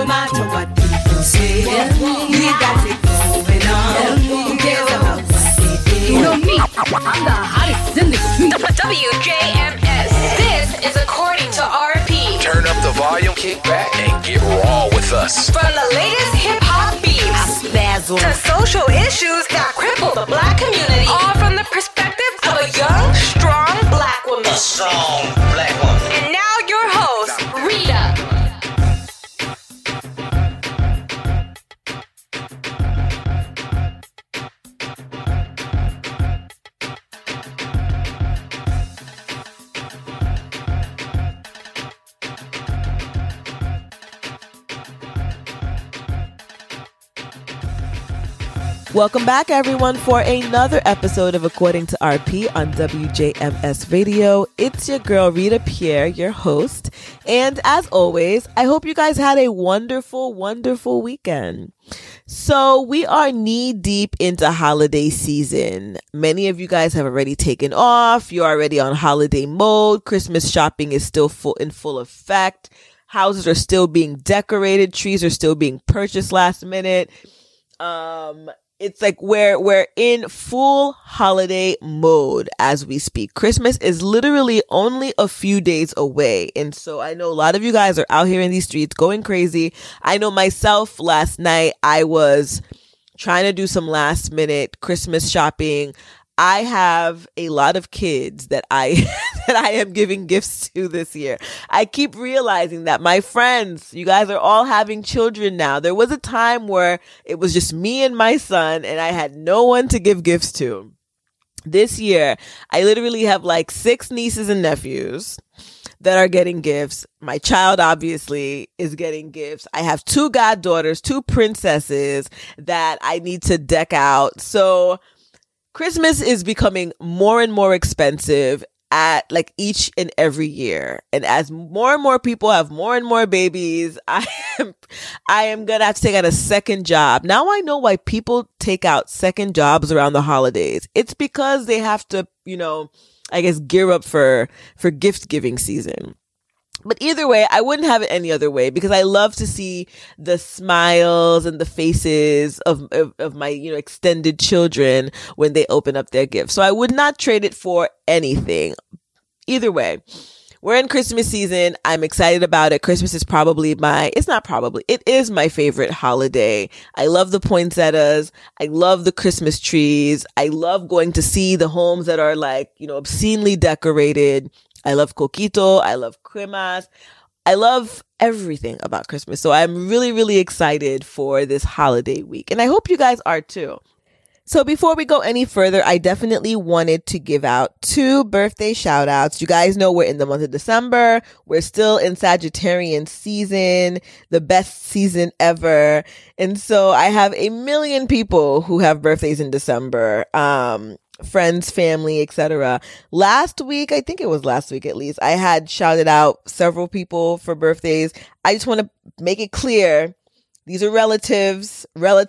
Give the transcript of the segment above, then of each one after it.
matter what people say, we got it going on. Who cares about what they do? You know me, I'm the hottest in the street. WJMS. This is according to RP. Turn up the volume, kick back, and get raw with us. From the latest hip-hop beats to social issues that cripple the black community, all from the perspective of a young, strong black woman. Strong black woman. And now your host, Rita. Welcome back, everyone, for another episode of According to RP on WJMS Radio. It's your girl, Rita Pierre, your host. And as always, I hope you guys had a wonderful, wonderful weekend. So we are knee deep into holiday season. Many of you guys have already taken off. You're already on holiday mode. Christmas shopping is still in full effect. Houses are still being decorated. Trees are still being purchased last minute. It's like we're in full holiday mode as we speak. Christmas is literally only a few days away. And so I know a lot of you guys are out here in these streets going crazy. I know myself, last night I was trying to do some last minute Christmas shopping. I have a lot of kids that I am giving gifts to this year. I keep realizing that my friends, you guys are all having children now. There was a time where it was just me and my son and I had no one to give gifts to. This year, I literally have like 6 nieces and nephews that are getting gifts. My child obviously is getting gifts. I have 2 goddaughters, 2 princesses that I need to deck out. So Christmas is becoming more and more expensive at like each and every year. And as more and more people have more and more babies, I am going to have to take out a second job. Now I know why people take out second jobs around the holidays. It's because they have to, I guess gear up for gift giving season. But either way, I wouldn't have it any other way because I love to see the smiles and the faces of my, extended children when they open up their gifts. So I would not trade it for anything. Either way, we're in Christmas season. I'm excited about it. Christmas is it is my favorite holiday. I love the poinsettias. I love the Christmas trees. I love going to see the homes that are like, obscenely decorated. I love coquito. I love cremas. I love everything about Christmas. So I'm really, really excited for this holiday week. And I hope you guys are too. So before we go any further, I definitely wanted to give out 2 birthday shout outs. You guys know we're in the month of December. We're still in Sagittarian season, the best season ever. And so I have a million people who have birthdays in December. Friends, family, etc. Last week, I think it was last week at least, I had shouted out several people for birthdays. I just want to make it clear, these are relatives,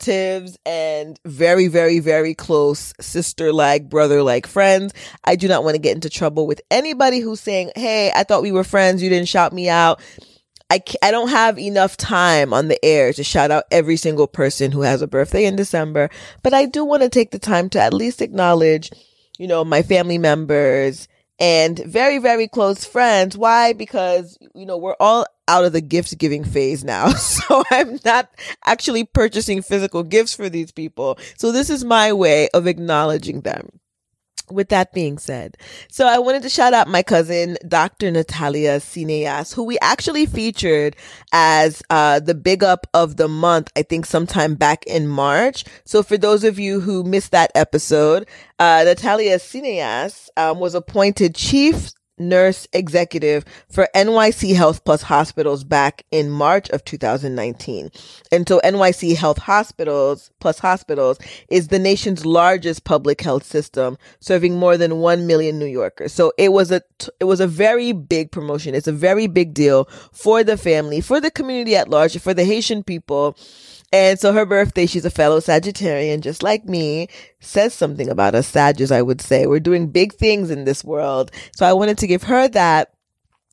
and very, very, very close sister-like, brother-like friends. I do not want to get into trouble with anybody who's saying, hey, I thought we were friends, you didn't shout me out. I don't have enough time on the air to shout out every single person who has a birthday in December, but I do want to take the time to at least acknowledge, my family members and very, very close friends. Why? Because, we're all out of the gift giving phase now. So I'm not actually purchasing physical gifts for these people. So this is my way of acknowledging them. With that being said, so I wanted to shout out my cousin, Dr. Natalia Cineas, who we actually featured as the big up of the month, I think sometime back in March. So for those of you who missed that episode, Natalia Cineas was appointed chief nurse executive for NYC Health Plus Hospitals back in March of 2019. And so NYC Health Hospitals Plus Hospitals is the nation's largest public health system, serving more than 1 million New Yorkers. So it was a very big promotion. It's a very big deal for the family, for the community at large, for the Haitian people. And so her birthday, she's a fellow Sagittarian, just like me, says something about us Sagittarians, I would say. We're doing big things in this world. So I wanted to give her that.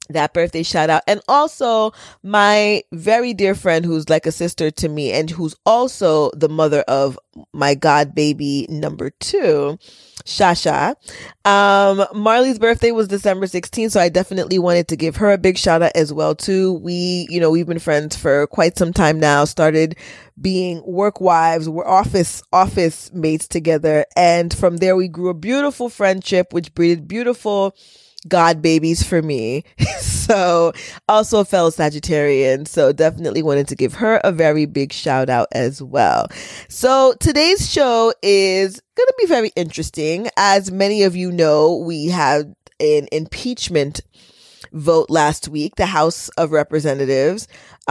that birthday shout out. And also my very dear friend who's like a sister to me and who's also the mother of my god baby number 2, Shasha. Marley's birthday was December 16th, so I definitely wanted to give her a big shout out as well too. We've been friends for quite some time now, started being work wives, we're office mates together, and from there we grew a beautiful friendship which breeded beautiful god babies for me. So also a fellow Sagittarian, so definitely wanted to give her a very big shout out as well. So today's show is going to be very interesting. As many of you know, we had an impeachment vote last week. The House of Representatives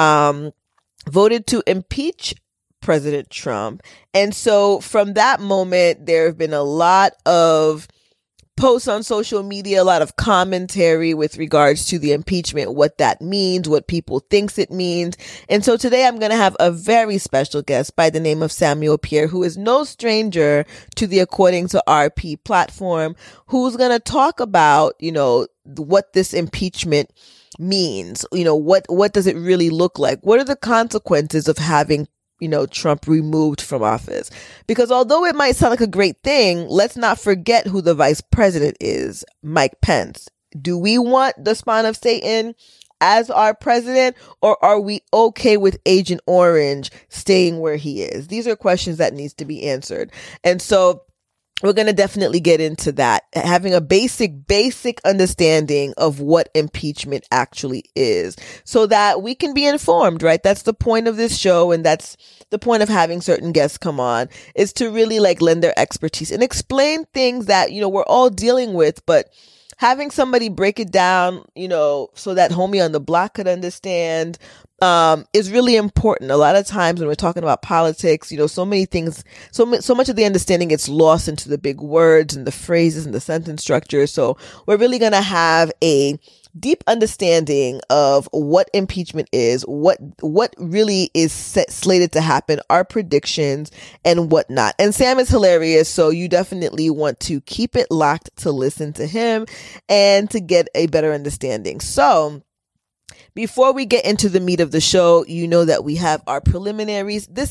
voted to impeach President Trump. And so from that moment, there have been a lot of posts on social media, a lot of commentary with regards to the impeachment, what that means, what people thinks it means. And so today I'm going to have a very special guest by the name of Samuel Pierre, who is no stranger to the According to RP platform, who's going to talk about, what this impeachment means. What does it really look like? What are the consequences of having Trump removed from office? Because although it might sound like a great thing, let's not forget who the vice president is, Mike Pence. Do we want the spawn of Satan as our president, or are we okay with Agent Orange staying where he is? These are questions that needs to be answered. And so we're going to definitely get into that, having a basic understanding of what impeachment actually is so that we can be informed, right? That's the point of this show. And that's the point of having certain guests come on, is to really lend their expertise and explain things that, we're all dealing with, but having somebody break it down, so that homie on the block could understand, is really important. A lot of times when we're talking about politics, so many things, so much of the understanding gets lost into the big words and the phrases and the sentence structure. So we're really going to have a deep understanding of what impeachment is, what really is slated to happen, our predictions and whatnot. And Sam is hilarious, so you definitely want to keep it locked to listen to him and to get a better understanding. So before we get into the meat of the show, you know that we have our preliminaries. This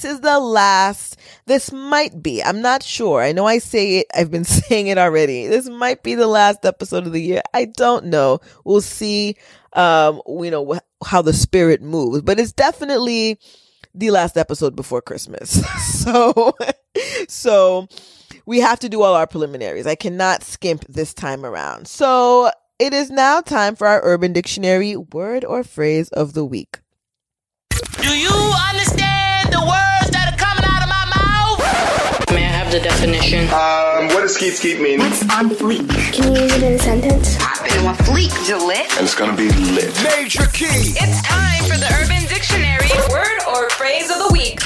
might be, I'm not sure. I know I say it, I've been saying it already. This might be the last episode of the year. I don't know. We'll see, how the spirit moves, but it's definitely the last episode before Christmas. So we have to do all our preliminaries. I cannot skimp this time around. So it is now time for our Urban Dictionary word or phrase of the week. Do you understand the words that are coming out of my mouth? May I have the definition? What does skeet mean? What's on fleek? Can you use it in a sentence? I've been on fleek, Gillette. And it's gonna be lit. Major key. It's time for the Urban Dictionary word or phrase of the week.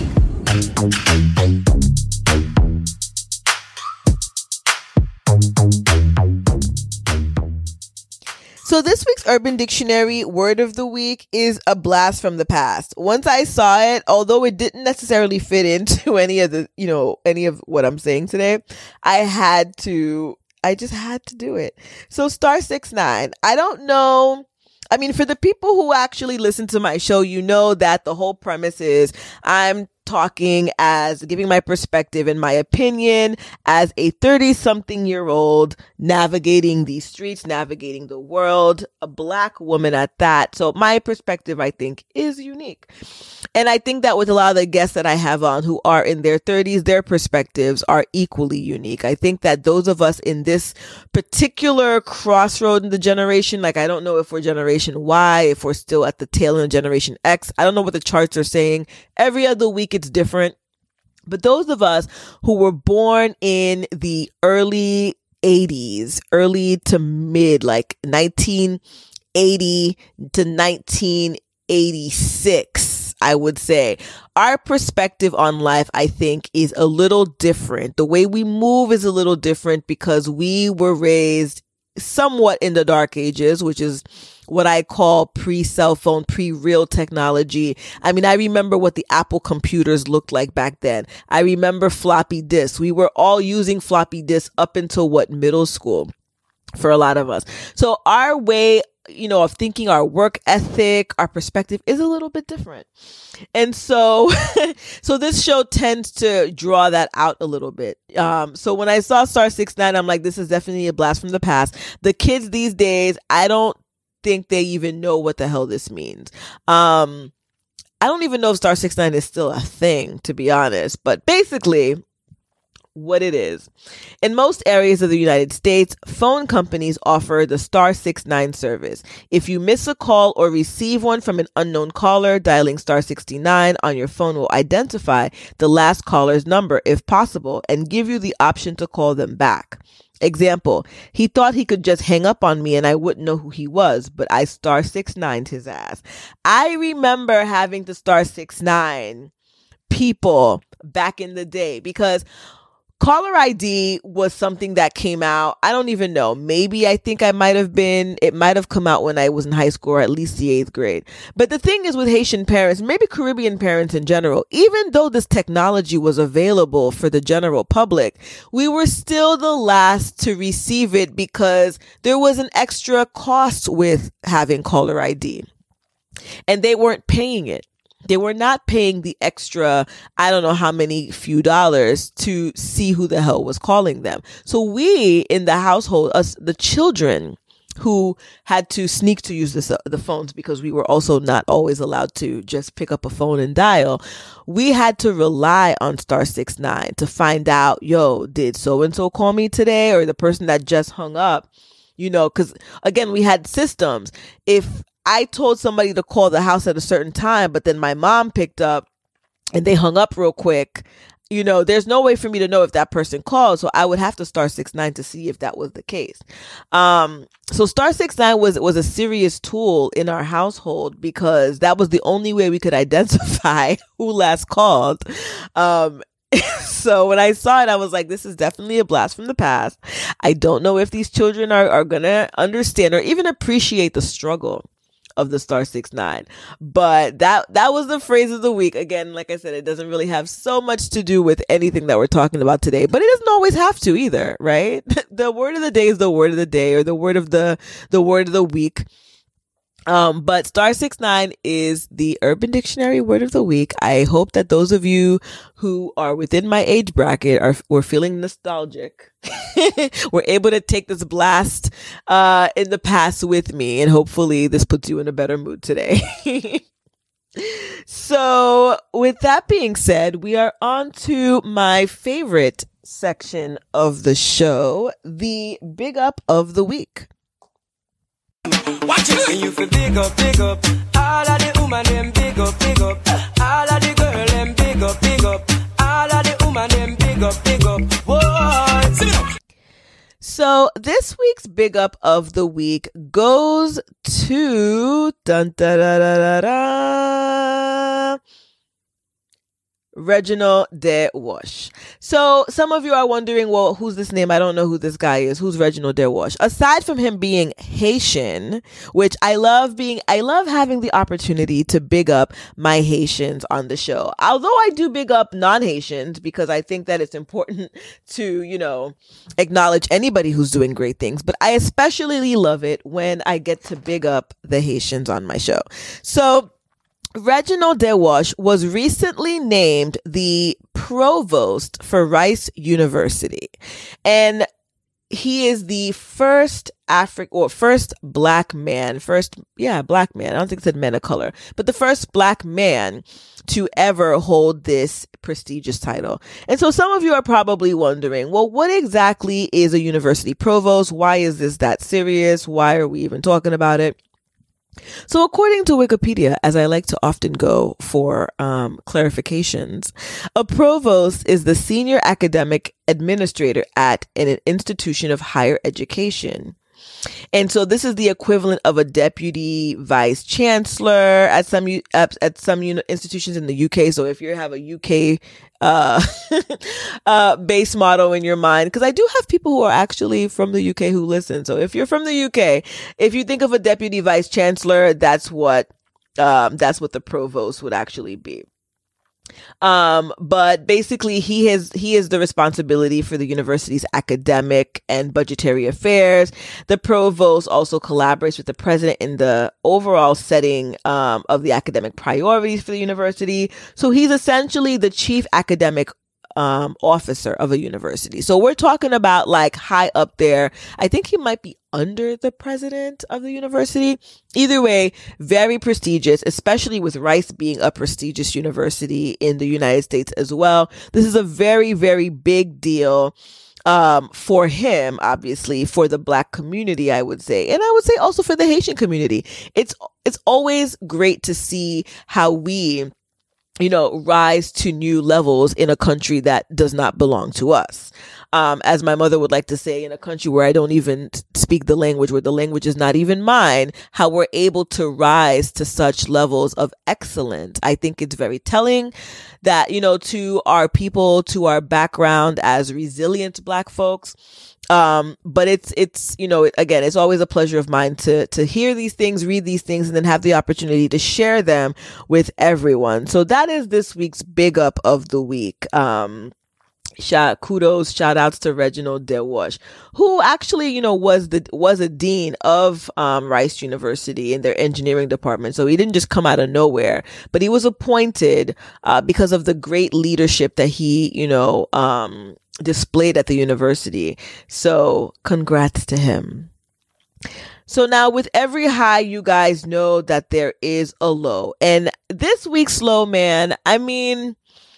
So this week's Urban Dictionary word of the week is a blast from the past. Once I saw it, although it didn't necessarily fit into any of what I'm saying today, I just had to do it. So *69. I don't know. I mean, for the people who actually listen to my show, you know that the whole premise is I'm giving my perspective and my opinion as a 30-something-year-old navigating these streets, navigating the world, a Black woman at that. So my perspective, I think, is unique. And I think that with a lot of the guests that I have on who are in their 30s, their perspectives are equally unique. I think that those of us in this particular crossroad in the generation, I don't know if we're Generation Y, if we're still at the tail end of Generation X. I don't know what the charts are saying. Every other week it's different. But those of us who were born in the early 80s, early to mid, 1980 to 1986, I would say, our perspective on life, I think, is a little different. The way we move is a little different because we were raised somewhat in the dark ages, which is what I call pre-cell phone, pre-real technology. I mean, I remember what the Apple computers looked like back then. I remember floppy disks. We were all using floppy disks up until middle school for a lot of us. So our way, of thinking, our work ethic, our perspective is a little bit different. And so, so this show tends to draw that out a little bit. So when I saw Star 6ix9ine, I'm like, this is definitely a blast from the past. The kids these days, I don't think they even know what the hell this means. I don't even know if Star 6ix9ine is still a thing, to be honest. But basically, what it is. In most areas of the United States, phone companies offer the Star 6ix9ine service. If you miss a call or receive one from an unknown caller, dialing Star 69 on your phone will identify the last caller's number if possible and give you the option to call them back. Example, he thought he could just hang up on me and I wouldn't know who he was, but I Star 6ix9ed his ass. I remember having to Star 6ix9ine people back in the day because caller ID was something that came out. I don't even know. Maybe it might have come out when I was in high school or at least the 8th grade. But the thing is with Haitian parents, maybe Caribbean parents in general, even though this technology was available for the general public, we were still the last to receive it because there was an extra cost with having caller ID. And they weren't paying it. They were not paying the extra, I don't know how many few dollars to see who the hell was calling them. So we in the household, us, the children who had to sneak to use the phones because we were also not always allowed to just pick up a phone and dial. We had to rely on Star 6ix9ine to find out, did so-and-so call me today? Or the person that just hung up, because again, we had systems. If I told somebody to call the house at a certain time, but then my mom picked up and they hung up real quick, there's no way for me to know if that person called. So I would have to Star 6ix9ine to see if that was the case. So Star 6ix9ine was a serious tool in our household because that was the only way we could identify who last called. So when I saw it, I was like, this is definitely a blast from the past. I don't know if these children are going to understand or even appreciate the struggle of the Star 6ix9ine. But that was the phrase of the week. Again, like I said, it doesn't really have so much to do with anything that we're talking about today, but it doesn't always have to either, right? The word of the day is the word of the day or the word of the week. But Star 6ix9ine is the Urban Dictionary word of the week. I hope that those of you who are within my age bracket were feeling nostalgic. We're able to take this blast in the past with me, and hopefully this puts you in a better mood today. So with that being said, we are on to my favorite section of the show, the Big Up of the Week. Watch it. And you feel big up, all of the woman them big up, all of the girl them big up, all of the woman them big up. Whoa. So this week's Big Up of the Week goes to Reginald DeWash. So some of you are wondering, well, who's this name? I don't know who this guy is. Who's Reginald DeWash? Aside from him being Haitian, which I love having the opportunity to big up my Haitians on the show. Although I do big up non-Haitians because I think that it's important to, acknowledge anybody who's doing great things. But I especially love it when I get to big up the Haitians on my show. So Reginald DeWash was recently named the provost for Rice University, and he is the first black man. Black man. I don't think it said man of color, but the first black man to ever hold this prestigious title. And so some of you are probably wondering, well, what exactly is a university provost? Why is this that serious? Why are we even talking about it? So according to Wikipedia, as I like to often go for clarifications, a provost is the senior academic administrator at an institution of higher education. And so this is the equivalent of a deputy vice chancellor at some institutions in the UK. So if you have a UK base model in your mind, because I do have people who are actually from the UK who listen. So if you're from the UK, if you think of a deputy vice chancellor, that's what the provost would actually be. But basically he is the responsibility for the university's academic and budgetary affairs. The provost also collaborates with the president in the overall setting of the academic priorities for the university. So he's essentially the chief academic officer of a university. So we're talking about like high up there. I think he might be under the president of the university. Either way, very prestigious, especially with Rice being a prestigious university in the United States as well. This is a very, very big deal for him, obviously, for the Black community, I would say. And I would say also for the Haitian community. It's always great to see how we rise to new levels in a country that does not belong to us. As my mother would like to say, in a country where I don't even speak the language, where the language is not even mine, how we're able to rise to such levels of excellence. I think it's very telling that, to our people, to our background as resilient Black folks. But it's again, it's always a pleasure of mine to hear these things, read these things, and then have the opportunity to share them with everyone. So that is this week's big up of the week. Shout outs to Reginald DeWash, who actually, was a dean of Rice University in their engineering department. So he didn't just come out of nowhere, but he was appointed because of the great leadership that he, displayed at the university. So congrats to him. So now with every high, you guys know that there is a low. And this week's low, man, I mean,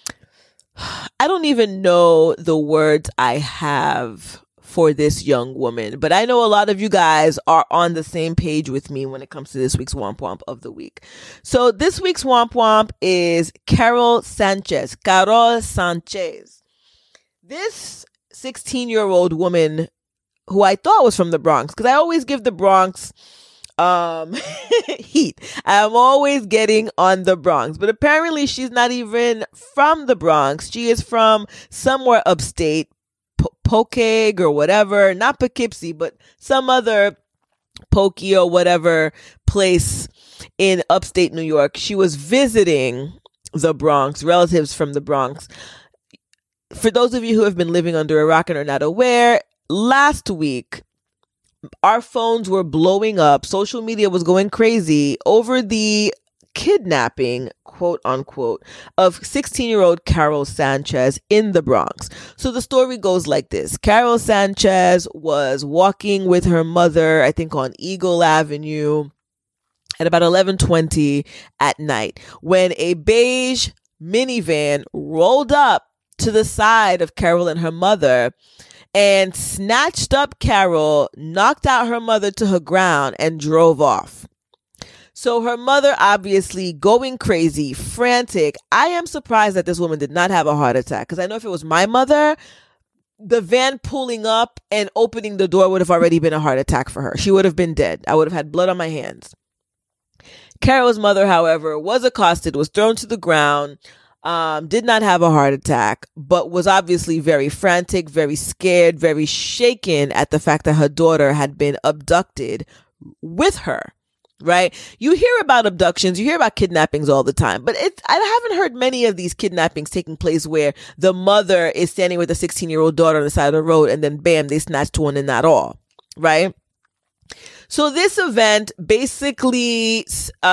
I don't even know the words I have for this young woman, but I know a lot of you guys are on the same page with me when it comes to this week's Womp Womp of the week. So this week's Womp Womp is Carol Sanchez. This 16-year-old woman who I thought was from the Bronx, because I always give the Bronx heat. I'm always getting on the Bronx, but apparently she's not even from the Bronx. She is from somewhere upstate, Pokag or whatever, not Poughkeepsie, but some other Pokey or whatever place in upstate New York. She was visiting the Bronx, relatives from the Bronx. For those of you who have been living under a rock and are not aware, last week, our phones were blowing up. Social media was going crazy over the kidnapping, quote unquote, of 16-year-old Carol Sanchez in the Bronx. So the story goes like this. Carol Sanchez was walking with her mother, I think on Eagle Avenue, at about 11:20 at night, when a beige minivan rolled up to the side of Carol and her mother and snatched up Carol, knocked out her mother to her ground, and drove off. So her mother, obviously going crazy, frantic. I am surprised that this woman did not have a heart attack, because I know if it was my mother, the van pulling up and opening the door would have already been a heart attack for her. She would have been dead. I would have had blood on my hands. Carol's mother, however, was accosted, was thrown to the ground, did not have a heart attack, but was obviously very frantic, very scared, very shaken at the fact that her daughter had been abducted with her, right? You hear about abductions, you hear about kidnappings all the time, but I haven't heard many of these kidnappings taking place where the mother is standing with a 16-year-old daughter on the side of the road and then bam, they snatched one and not all, right? So this event basically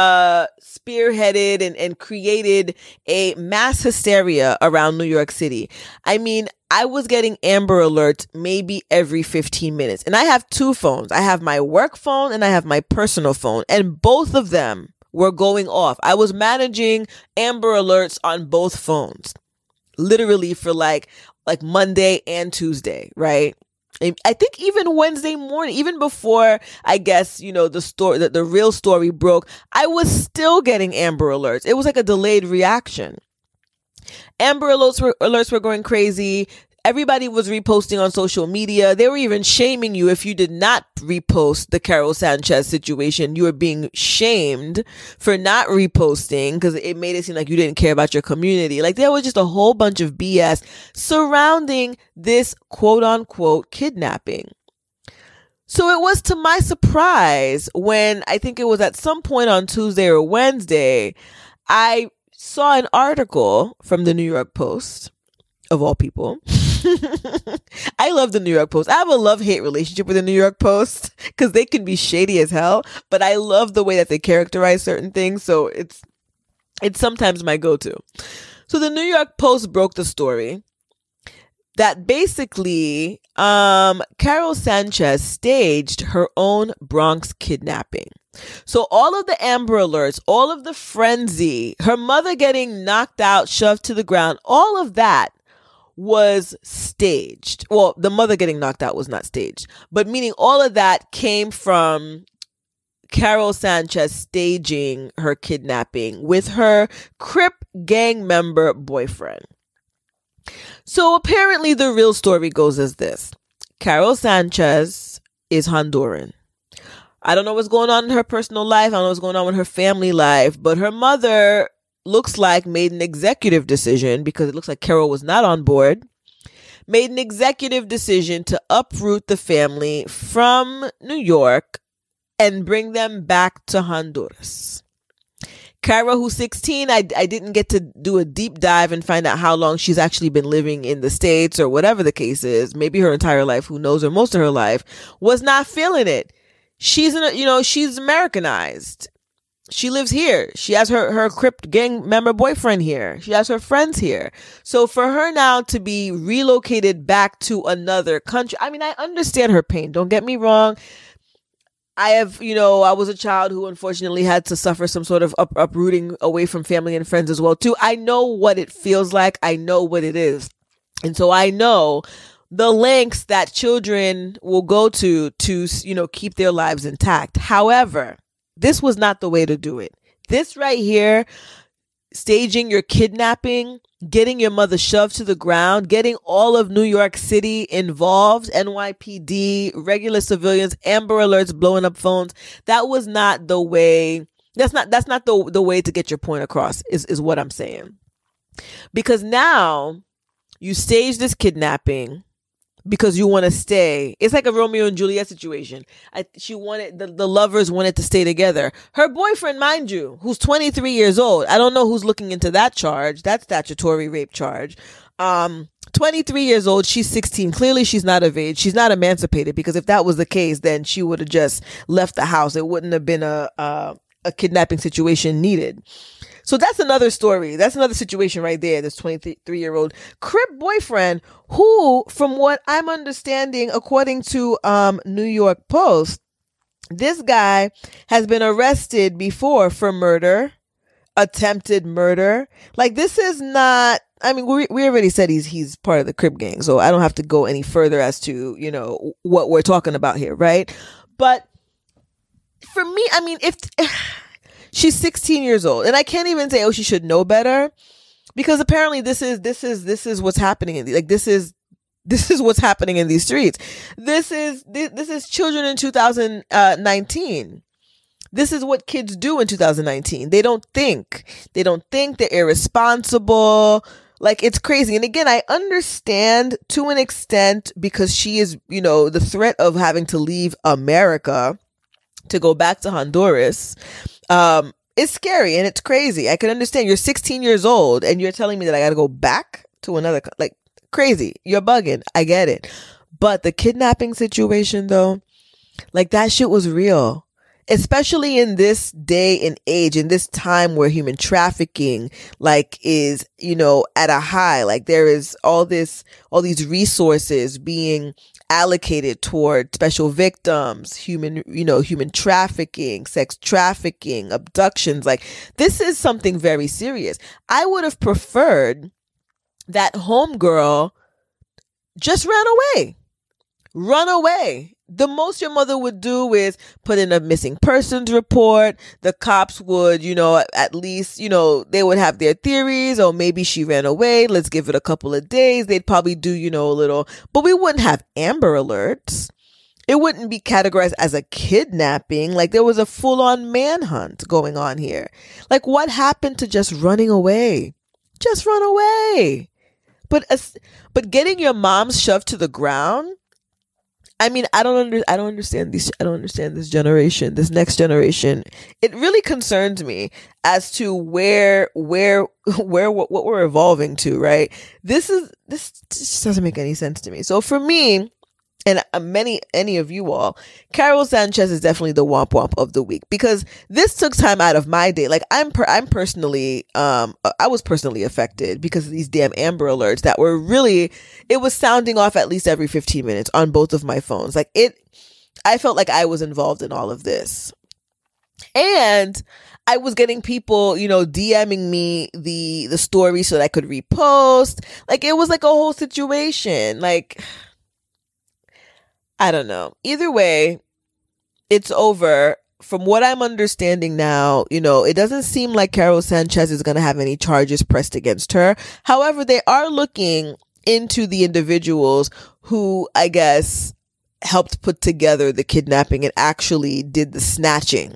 spearheaded and created a mass hysteria around New York City. I mean, I was getting Amber Alerts maybe every 15 minutes. And I have two phones. I have my work phone and I have my personal phone. And both of them were going off. I was managing Amber Alerts on both phones, literally for like Monday and Tuesday, right? I think even Wednesday morning, even before, I guess, the real story broke, I was still getting Amber Alerts. It was like a delayed reaction. Amber Alerts were going crazy. Everybody was reposting on social media. They were even shaming you if you did not repost the Carol Sanchez situation. You were being shamed for not reposting because it made it seem like you didn't care about your community. Like there was just a whole bunch of BS surrounding this quote unquote kidnapping. So it was to my surprise when I think it was at some point on Tuesday or Wednesday, I saw an article from the New York Post, of all people. I love the New York Post. I have a love-hate relationship with the New York Post because they can be shady as hell, but I love the way that they characterize certain things. So it's sometimes my go-to. So the New York Post broke the story that basically Carol Sanchez staged her own Bronx kidnapping. So all of the Amber Alerts, all of the frenzy, her mother getting knocked out, shoved to the ground, all of that was staged. Well, the mother getting knocked out was not staged, but meaning all of that came from Carol Sanchez staging her kidnapping with her Crip gang member boyfriend. So apparently the real story goes as this. Carol Sanchez is Honduran. I don't know what's going on in her personal life. I don't know what's going on with her family life, but her mother looks like made an executive decision, because it looks like Carol was not on board, made an executive decision to uproot the family from New York and bring them back to Honduras. Carol, who's 16, I didn't get to do a deep dive and find out how long she's actually been living in the States or whatever the case is. Maybe her entire life, who knows, or most of her life, was not feeling it. She's she's Americanized. She lives here. She has her Crip gang member boyfriend here. She has her friends here. So for her now to be relocated back to another country, I mean, I understand her pain. Don't get me wrong. I was a child who unfortunately had to suffer some sort of uprooting away from family and friends as well, too. I know what it feels like. I know what it is. And so I know the lengths that children will go to keep their lives intact. However, this was not the way to do it. This right here, staging your kidnapping, getting your mother shoved to the ground, getting all of New York City involved, NYPD, regular civilians, Amber Alerts, blowing up phones. That was not the way. That's not the way to get your point across, is what I'm saying. Because now you stage this kidnapping because you want to stay. It's like a Romeo and Juliet situation. The lovers wanted to stay together. Her boyfriend, mind you, who's 23 years old. I don't know who's looking into that charge. That statutory rape charge. 23 years old. She's 16. Clearly she's not of age. She's not emancipated, because if that was the case, then she would have just left the house. It wouldn't have been a kidnapping situation needed. So that's another story. That's another situation right there. This 23-year-old Crip boyfriend who, from what I'm understanding, according to New York Post, this guy has been arrested before for murder, attempted murder. Like, this is not, I mean, we already said he's part of the Crip gang, so I don't have to go any further as to, what we're talking about here, right? But for me, I mean, if she's 16 years old, and I can't even say, she should know better, because apparently this is what's happening. This is what's happening in these streets. This is children in 2019. This is what kids do in 2019. They don't think. They're irresponsible. Like, it's crazy. And again, I understand to an extent, because she is, the threat of having to leave America to go back to Honduras. It's scary and it's crazy. I can understand. You're 16 years old and you're telling me that I got to go back to another, like, crazy. You're bugging. I get it. But the kidnapping situation, though, like, that shit was real. Especially in this day and age, in this time where human trafficking, like, is, at a high. Like, there is all these resources being allocated toward special victims, human trafficking, sex trafficking, abductions. Like, this is something very serious. I would have preferred that homegirl just run away. The most your mother would do is put in a missing persons report. The cops would, at least, they would have their theories. Or maybe she ran away. Let's give it a couple of days. They'd probably do, a little, but we wouldn't have Amber Alerts. It wouldn't be categorized as a kidnapping. Like, there was a full-on manhunt going on here. Like, what happened to just running away? Just run away. But getting your mom shoved to the ground, I mean, I don't understand this generation, this next generation. It really concerns me as to where what we're evolving to, right? This just doesn't make any sense to me. So for me, and any of you all, Carol Sanchez is definitely the womp womp of the week, because this took time out of my day. Like I'm personally, I was personally affected because of these damn Amber Alerts that were really, it was sounding off at least every 15 minutes on both of my phones. Like I felt like I was involved in all of this. And I was getting people, DMing me the story so that I could repost. Like it was like a whole situation. Like, I don't know. Either way, it's over. From what I'm understanding now, it doesn't seem like Carol Sanchez is going to have any charges pressed against her. However, they are looking into the individuals who, I guess, helped put together the kidnapping and actually did the snatching.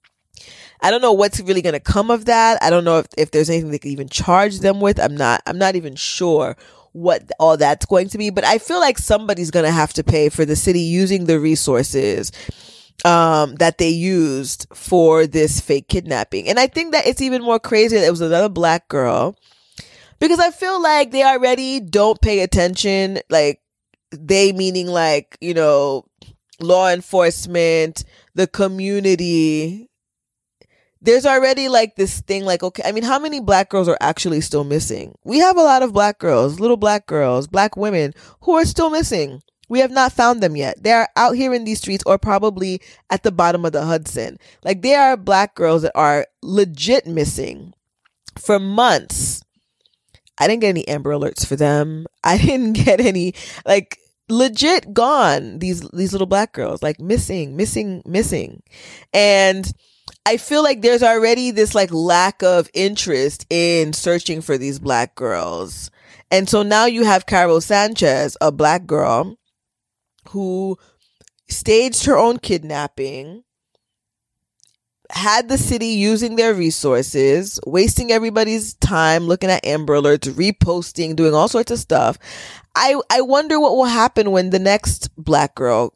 I don't know what's really going to come of that. I don't know if there's anything they could even charge them with. I'm not even sure what all that's going to be, but I feel like somebody's going to have to pay for the city using the resources that they used for this fake kidnapping. And I think that it's even more crazy that it was another black girl, because I feel like they already don't pay attention. Like they meaning like, law enforcement, the community. There's already like this thing like, okay, I mean, how many black girls are actually still missing? We have a lot of black girls, little black girls, black women who are still missing. We have not found them yet. They are out here in these streets or probably at the bottom of the Hudson. Like there are black girls that are legit missing for months. I didn't get any Amber Alerts for them. I didn't get any, like, legit gone. These little black girls, like missing. And I feel like there's already this like lack of interest in searching for these black girls. And so now you have Carol Sanchez, a black girl who staged her own kidnapping, had the city using their resources, wasting everybody's time looking at Amber Alerts, reposting, doing all sorts of stuff. I wonder what will happen when the next black girl,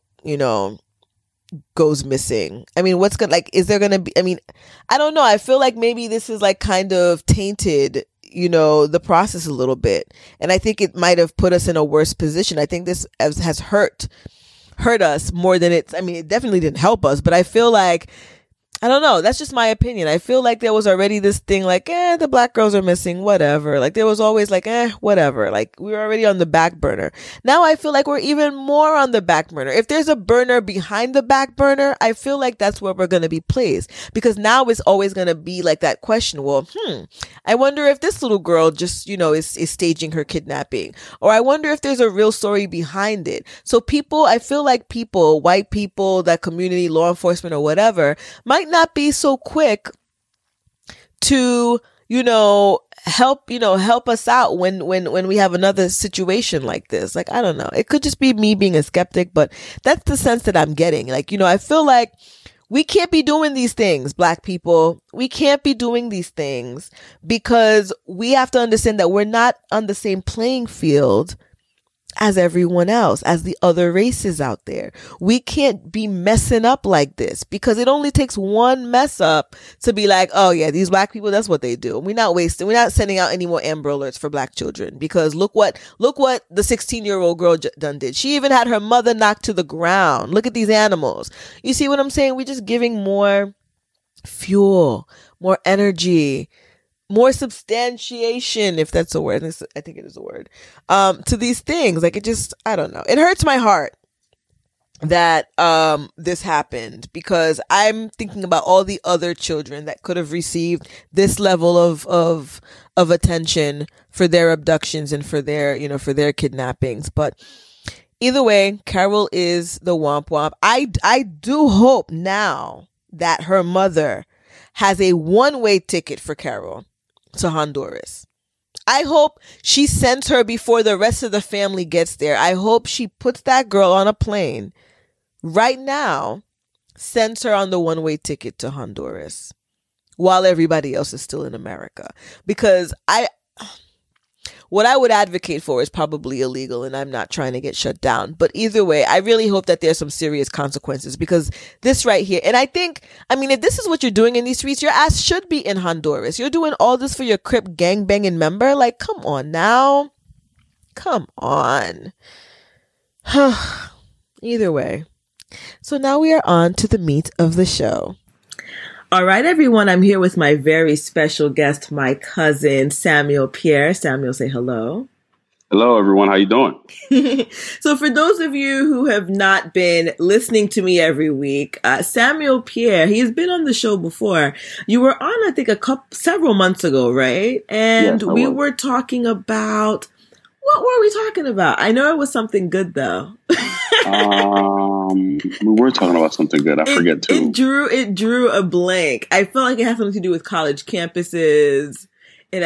goes missing. I mean, is there going to be, I don't know. I feel like maybe this is like kind of tainted, the process a little bit. And I think it might have put us in a worse position. I think this has hurt us more than it definitely didn't help us, but I feel like, I don't know. That's just my opinion. I feel like there was already this thing like, the black girls are missing, whatever. Like there was always like, whatever. Like we were already on the back burner. Now I feel like we're even more on the back burner. If there's a burner behind the back burner, I feel like that's where we're going to be placed, because now it's always going to be like that question. Well, I wonder if this little girl just, is staging her kidnapping, or I wonder if there's a real story behind it. So I feel like white people, that community, law enforcement or whatever, might not be so quick to help us out when we have another situation like this. Like I don't know, it could just be me being a skeptic, but that's the sense that I'm getting. Like I feel like we can't be doing these things, black people. We can't be doing these things, because we have to understand that we're not on the same playing field as everyone else, as the other races out there. We can't be messing up like this, because it only takes one mess up to be like, oh yeah, these black people, that's what they do. We're not sending out any more Amber Alerts for black children, because look what the 16-year-old girl done did. She even had her mother knocked to the ground. Look at these animals. You see what I'm saying? We're just giving more fuel, more energy, more substantiation, if that's a word. I think it is a word, to these things. Like I don't know. It hurts my heart that this happened, because I'm thinking about all the other children that could have received this level of attention for their abductions and for their for their kidnappings. But either way, Carol is the womp womp. I do hope now that her mother has a one-way ticket for Carol to Honduras. I hope she sends her before the rest of the family gets there. I hope she puts that girl on a plane right now, sends her on the one-way ticket to Honduras while everybody else is still in America. Because what I would advocate for is probably illegal, and I'm not trying to get shut down. But either way, I really hope that there's some serious consequences, because this right here, and I mean, if this is what you're doing in these streets, your ass should be in Honduras. You're doing all this for your Crip gangbanging member? Like, come on now. Come on. Either way. So now we are on to the meat of the show. All right, everyone. I'm here with my very special guest, my cousin, Samuel Pierre. Samuel, say hello. Hello, everyone. How you doing? So for those of you who have not been listening to me every week, Samuel Pierre, he has been on the show before. You were on, I think, several months ago, right? And yes, we were talking about, what were we talking about? I know it was something good, though. We were talking about something good. I forget too. It drew a blank. I felt like it had something to do with college campuses. Yeah.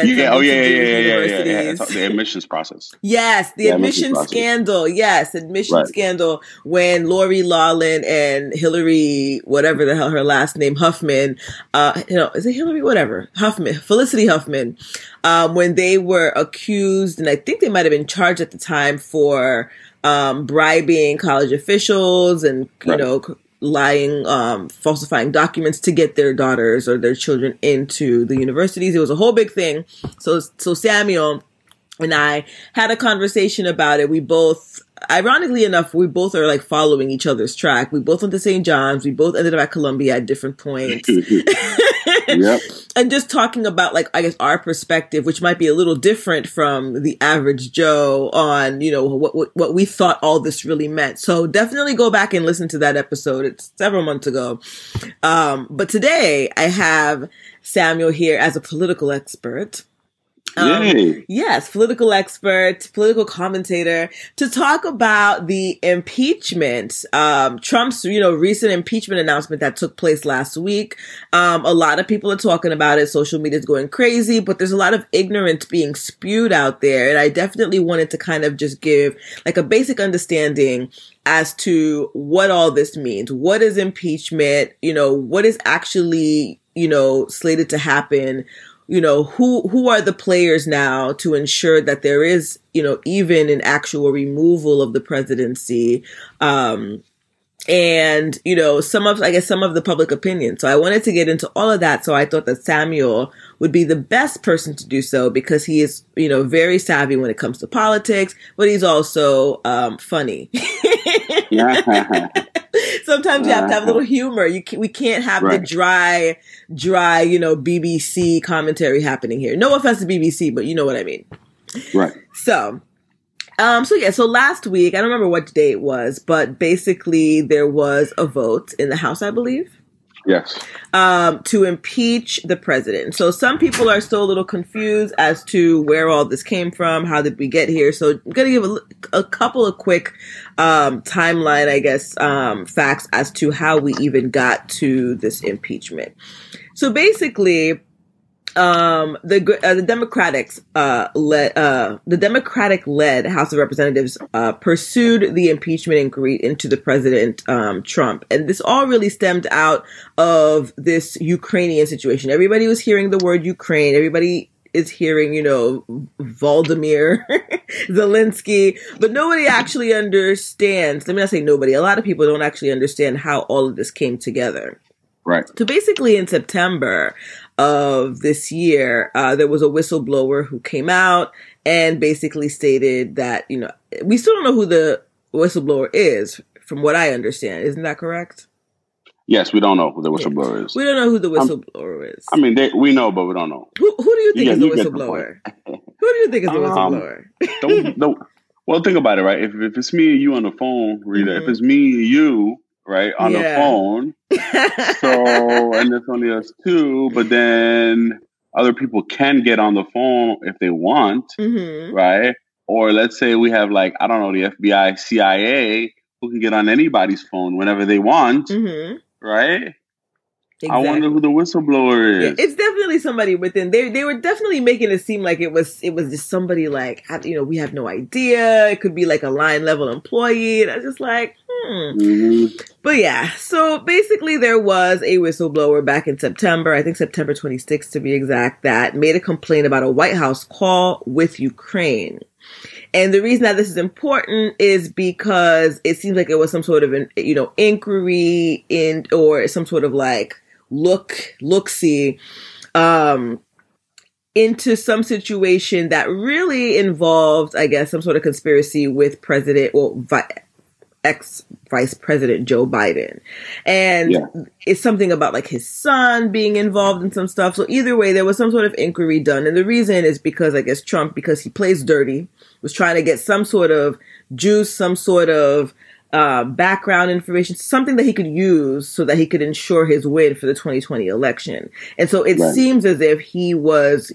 The admissions process. Yes, the admissions scandal. Yes, admissions scandal when Lori Loughlin and Hillary, whatever the hell her last name, Huffman, is it Hillary? Whatever. Felicity Huffman, when they were accused, and I think they might have been charged at the time for bribing college officials and, lying, falsifying documents to get their daughters or their children into the universities. It was a whole big thing. So Samuel and I had a conversation about it. We both, ironically enough, we both are like following each other's track. We both went to St. John's. We both ended up at Columbia at different points. Yep. And just talking about, like, I guess our perspective, which might be a little different from the average Joe on, what we thought all this really meant. So definitely go back and listen to that episode. It's several months ago. But today I have Samuel here as a political expert. Yes, political expert, political commentator, to talk about the impeachment, Trump's, recent impeachment announcement that took place last week. A lot of people are talking about it. Social media is going crazy, but there's a lot of ignorance being spewed out there. And I definitely wanted to kind of just give like a basic understanding as to what all this means. What is impeachment? What is actually, slated to happen? Who are the players now to ensure that there is, even an actual removal of the presidency, and, some of the public opinion. So I wanted to get into all of that. So I thought that Samuel would be the best person to do so because he is, very savvy when it comes to politics, but he's also, funny. Sometimes you have to have a little humor. We can't have the dry, BBC commentary happening here. No offense to BBC, but you know what I mean. Right. So last week, I don't remember what day it was, but basically there was a vote in the House, I believe. Yes. To impeach the president. So some people are still a little confused as to where all this came from. How did we get here? So I'm going to give a couple of quick timeline, I guess, facts as to how we even got to this impeachment. So basically, the Democratic-led House of Representatives pursued the impeachment inquiry into the President Trump, and this all really stemmed out of this Ukrainian situation. Everybody was hearing the word Ukraine. Everybody is hearing, Volodymyr Zelensky, but nobody actually understands. Let me not say nobody. A lot of people don't actually understand how all of this came together. Right. So basically in September of this year, there was a whistleblower who came out and basically stated that, we still don't know who the whistleblower is, from what I understand. Isn't that correct? Yes, we don't know who the whistleblower is. We don't know who the whistleblower is. I mean, we know, but we don't know. Who do you think is the whistleblower? Who do you think is the whistleblower? Well, think about it, right? If it's me and you on the phone, Rita, if it's me and you, right, on the phone, so, and it's only us two, but then other people can get on the phone if they want, right? Or let's say we have the FBI, CIA, who can get on anybody's phone whenever they want, right? Exactly. I wonder who the whistleblower is. Yeah, it's definitely somebody within. They were definitely making it seem like it was just somebody we have no idea. It could be like a line level employee. And I was just like, But yeah, so basically there was a whistleblower back in September, I think September 26th to be exact, that made a complaint about a White House call with Ukraine. And the reason that this is important is because it seems like it was some sort of an, inquiry or some sort of like look-see, into some situation that really involved, I guess, some sort of conspiracy with ex-Vice President Joe Biden. And it's something about like his son being involved in some stuff. So either way, there was some sort of inquiry done. And the reason is because I guess Trump, because he plays dirty, was trying to get some sort of juice, some sort of background information, something that he could use so that he could ensure his win for the 2020 election. And so it seems as if he was,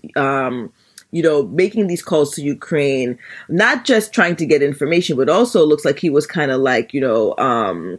making these calls to Ukraine, not just trying to get information, but also looks like he was kind of like, I don't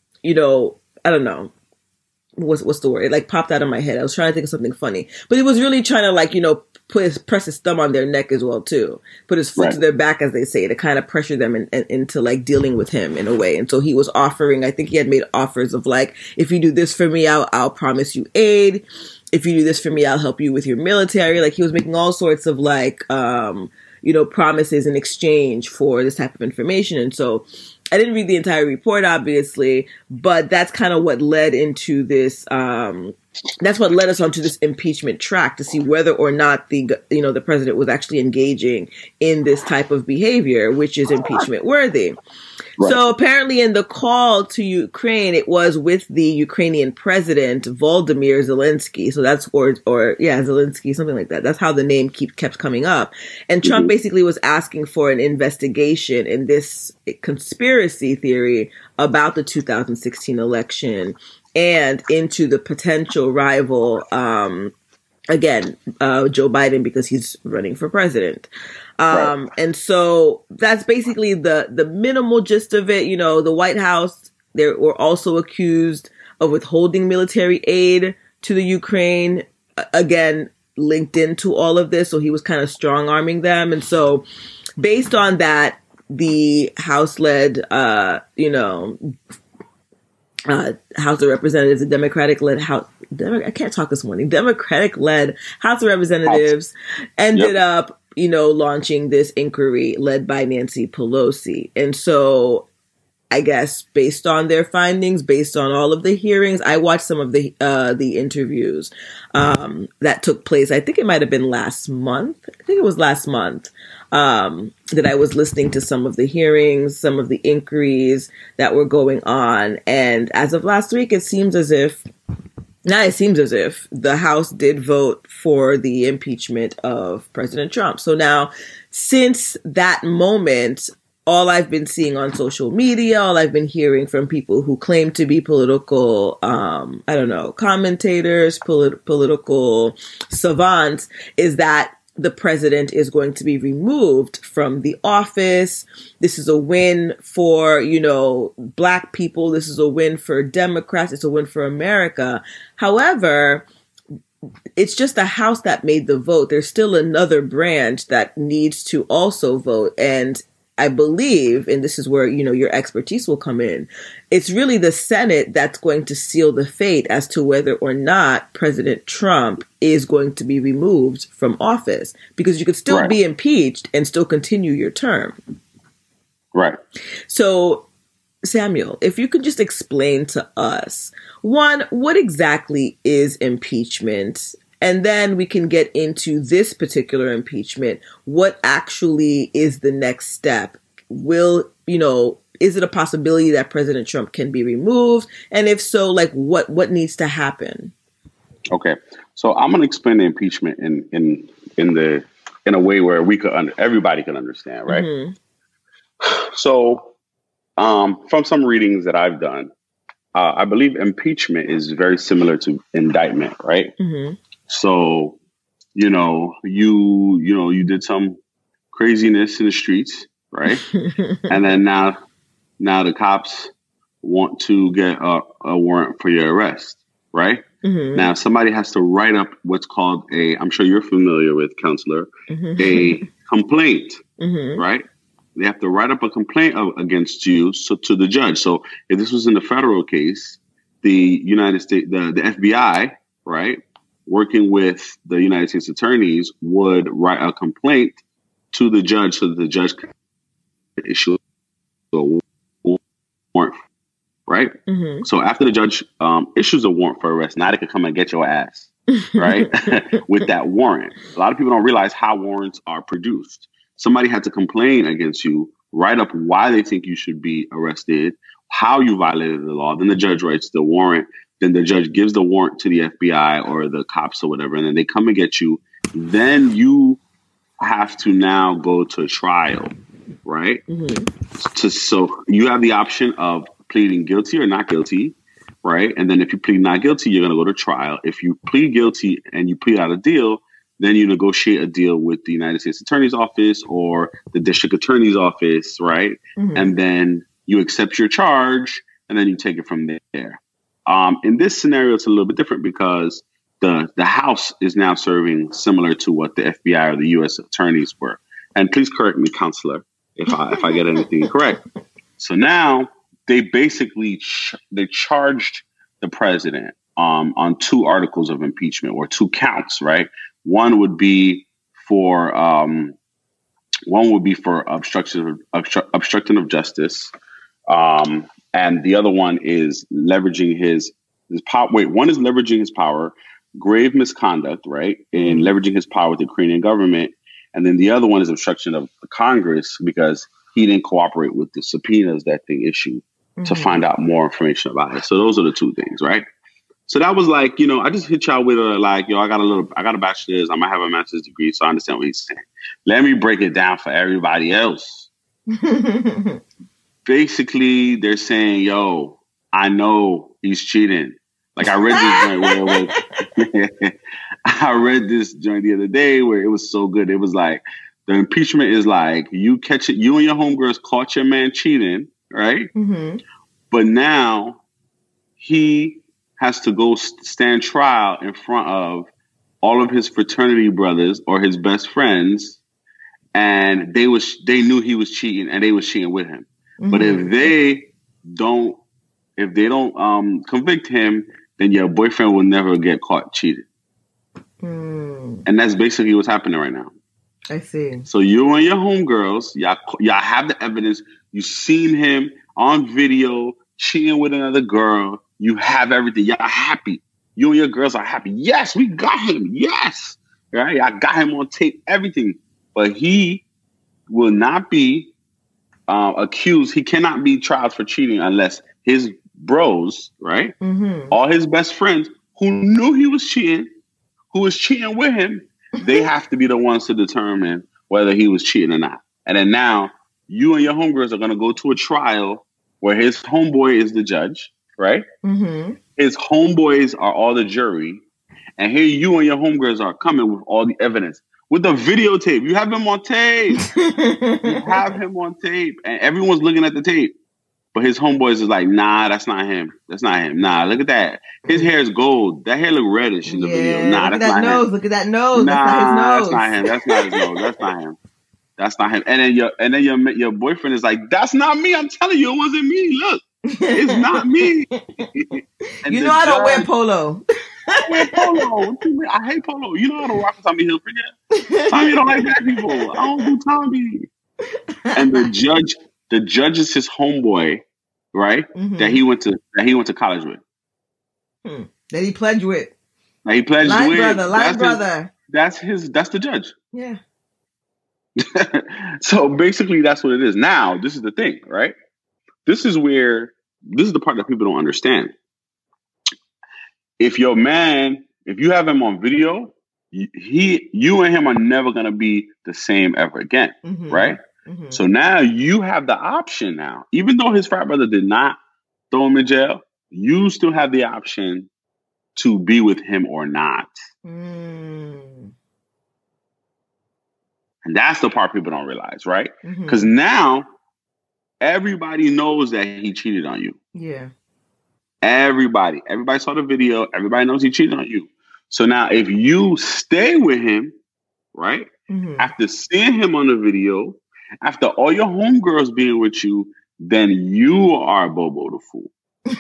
know. What's the word? It like popped out of my head. I was trying to think of something funny, but he was really trying to like, press his thumb on their neck as well too. Put his foot to their back, as they say, to kind of pressure them into like dealing with him in a way. And so he was offering, I think he had made offers of like, if you do this for me, I'll promise you aid. If you do this for me, I'll help you with your military. Like he was making all sorts of like, promises in exchange for this type of information. And so I didn't read the entire report, obviously, but that's kind of what led into this. That's what led us onto this impeachment track to see whether or not the president was actually engaging in this type of behavior, which is impeachment worthy. Right. So apparently in the call to Ukraine, it was with the Ukrainian president, Volodymyr Zelensky. So that's, Zelensky, something like that. That's how the name kept coming up. And Trump basically was asking for an investigation in this conspiracy theory about the 2016 election and into the potential rival, Joe Biden, because he's running for president. And so that's basically the minimal gist of it. The White House, they were also accused of withholding military aid to the Ukraine, again, linked into all of this. So he was kind of strong arming them. And so based on that, the House-led, House of Representatives, the Democratic-led House, I can't talk this morning, Democratic-led House of Representatives ended up, launching this inquiry led by Nancy Pelosi. And so I guess based on their findings, based on all of the hearings, I watched some of the interviews that took place. I think it might have been last month. I think it was last month. That I was listening to some of the hearings, some of the inquiries that were going on. And as of last week, it seems as if the House did vote for the impeachment of President Trump. So now, since that moment, all I've been seeing on social media, all I've been hearing from people who claim to be political, commentators, political savants, is that the president is going to be removed from the office. This is a win for, Black people. This is a win for Democrats. It's a win for America. However, it's just the House that made the vote. There's still another branch that needs to also vote. And I believe, and this is where, your expertise will come in, it's really the Senate that's going to seal the fate as to whether or not President Trump is going to be removed from office, because you could still be impeached and still continue your term. Right. So, Samuel, if you could just explain to us, one, what exactly is impeachment? And then we can get into this particular impeachment. What actually is the next step? Is it a possibility that President Trump can be removed? And if so, what needs to happen? Okay. So I'm going to explain the impeachment in a way where everybody can understand, right? Mm-hmm. So from some readings that I've done, I believe impeachment is very similar to indictment, right? Mm-hmm. So, you did some craziness in the streets, right? And then now the cops want to get a warrant for your arrest, right? Mm-hmm. Now somebody has to write up what's called I'm sure you're familiar with, counselor, mm-hmm. a complaint, mm-hmm. right? they have to write up a complaint against you to the judge. So if this was in the federal case, the United States, the FBI, right, working with the United States attorneys would write a complaint to the judge so that the judge could issue a warrant, right? Mm-hmm. So after the judge issues a warrant for arrest, now they could come and get your ass, right? With that warrant. A lot of people don't realize how warrants are produced. Somebody had to complain against you, write up why they think you should be arrested, how you violated the law. Then the judge writes the warrant. Then the judge gives the warrant to the FBI or the cops or whatever, and then they come and get you. Then you have to now go to trial, right? Mm-hmm. So you have the option of pleading guilty or not guilty, right? And then if you plead not guilty, you're going to go to trial. If you plead guilty and you plead out a deal, then you negotiate a deal with the United States Attorney's Office or the District Attorney's Office, right? Mm-hmm. And then you accept your charge, and then you take it from there. In this scenario, it's a little bit different because the House is now serving similar to what the FBI or the U.S. attorneys were. And please correct me, counselor, if I get anything incorrect. So now they basically they charged the president on 2 articles of impeachment or 2 counts, right? One would be for obstruction of justice, and the other one is leveraging his power. Wait, one is leveraging his power, grave misconduct, right, in leveraging his power with the Ukrainian government, and then the other one is obstruction of the Congress because he didn't cooperate with the subpoenas that they issued to find out more information about it. So those are the 2 things, right? So that was like, I just hit y'all with I got a bachelor's, I might have a master's degree, so I understand what he's saying. Let me break it down for everybody else. Basically, they're saying, yo, I know he's cheating. Like I read this joint the other day where it was so good. It was like, the impeachment is like, you and your homegirls caught your man cheating, right? Mm-hmm. But now he has to go stand trial in front of all of his fraternity brothers or his best friends, and they knew he was cheating, and they was cheating with him. Mm-hmm. But if they don't convict him, then your boyfriend will never get caught cheating. And that's basically what's happening right now. I see. So you and your homegirls, y'all have the evidence. You seen him on video cheating with another girl. You have everything. Y'all happy. You and your girls are happy. Yes, we got him. Yes. Right? I got him on tape, everything. But he will not be accused. He cannot be tried for cheating unless his bros, right? Mm-hmm. All his best friends who knew he was cheating, who was cheating with him, they have to be the ones to determine whether he was cheating or not. And then now you and your homegirls are going to go to a trial where his homeboy is the judge, right? Mm-hmm. His homeboys are all the jury. And here you and your homegirls are coming with all the evidence. With the videotape. You have him on tape. You have him on tape. And everyone's looking at the tape. But his homeboys is like, nah, that's not him. That's not him. Nah, look at that. His hair is gold. That hair look reddish in the video. Nah, that's not him. Look at that nose. Nah, that's not his nose. That's not him. That's not his nose. That's not him. That's not him. And then your boyfriend is like, that's not me. I'm telling you, it wasn't me. Look, it's not me. You know I don't wear polo. I wear polo. What you mean? I hate polo. You know how to rock with Tommy Hilfiger? Tommy don't like black people. I don't do Tommy. And the judge is his homeboy, right? Mm-hmm. That he went to college with. That he pledged with. That he pledged line with. Brother. That's the judge. Yeah. So basically that's what it is. Now, this is the thing, right? This is the part that people don't understand. If you have him on video, you and him are never going to be the same ever again, right? Mm-hmm. So now you have the option now. Even though his frat brother did not throw him in jail, you still have the option to be with him or not. And that's the part people don't realize, right? Because now everybody knows that he cheated on you. Yeah. Everybody saw the video. Everybody knows he cheated on you. So now if you stay with him, right, after seeing him on the video After all your homegirls being with you, then you are Bobo the fool.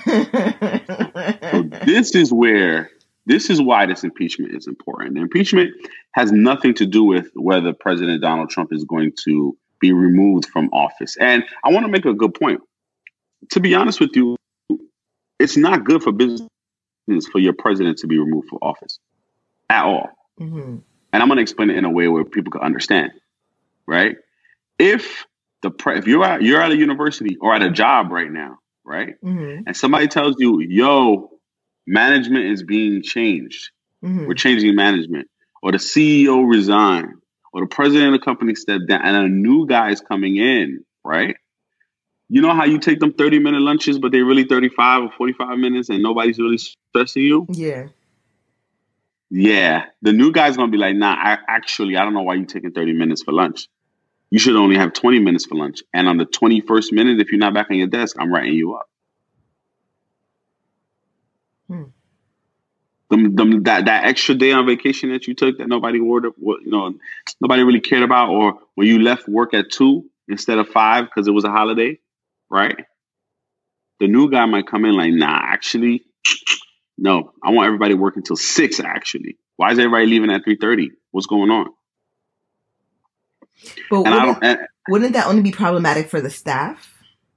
So this is why this impeachment is important. The impeachment has nothing to do with whether President Donald Trump is going to be removed from office. And I want to make a good point. To be honest with you, it's not good for business for your president to be removed from office at all. Mm-hmm. And I'm going to explain it in a way where people can understand, right? If you're at a university or at a job right now, right? Mm-hmm. And somebody tells you, yo, management is being changed. Mm-hmm. We're changing management. Or the CEO resigned. Or the president of the company stepped down. And a new guy is coming in, right? You know how you take them 30-minute lunches, but they're really 35 or 45 minutes and nobody's really stressing you? Yeah. Yeah. The new guy's going to be like, nah, I don't know why you're taking 30 minutes for lunch. You should only have 20 minutes for lunch. And on the 21st minute, if you're not back on your desk, I'm writing you up. That extra day on vacation that you took that nobody nobody really cared about, or when you left work at 2 instead of 5 because it was a holiday, right? The new guy might come in like, nah, actually, no, I want everybody working till 6. Actually, why is everybody leaving at 3:30? What's going on? But wouldn't that only be problematic for the staff?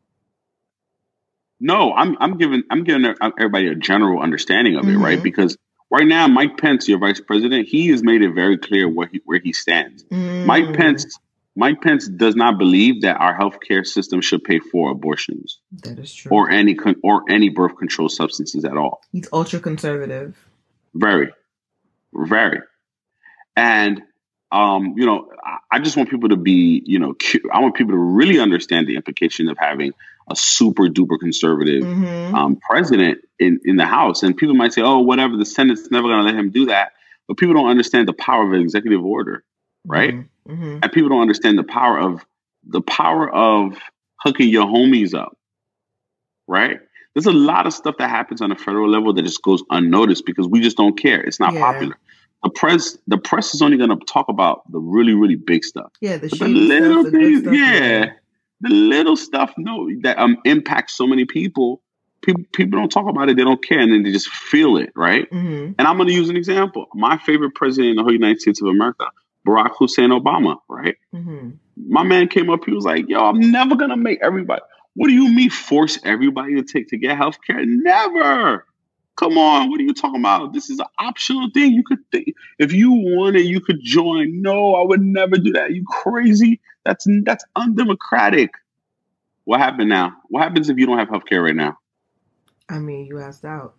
No, I'm giving everybody a general understanding of it, mm-hmm. right? Because right now, Mike Pence, your vice president, he has made it very clear where he stands. Mm. Mike Pence does not believe that our healthcare system should pay for abortions. That is true. Or any birth control substances at all. He's ultra conservative. Very, very, and. I just want people to be, I want people to really understand the implication of having a super duper conservative mm-hmm. President in the House. And people might say, oh, whatever, the Senate's never going to let him do that. But people don't understand the power of an executive order, right? Mm-hmm. And people don't understand the power of hooking your homies up, right? There's a lot of stuff that happens on a federal level that just goes unnoticed because we just don't care. It's not popular. The press is only going to talk about the really, really big stuff. Yeah, the little things. Yeah, the little stuff. No, that impacts so many people. People don't talk about it. They don't care, and then they just feel it, right? Mm-hmm. And I'm going to use an example. My favorite president in the whole United States of America, Barack Hussein Obama, right? Mm-hmm. My man came up. He was like, "Yo, I'm never going to make everybody." What do you mean force everybody to get health care? Never. Come on, what are you talking about? This is an optional thing. You could think if you wanted, you could join. No, I would never do that. You crazy? That's undemocratic. What happened now? What happens if you don't have healthcare right now? I mean, you asked out.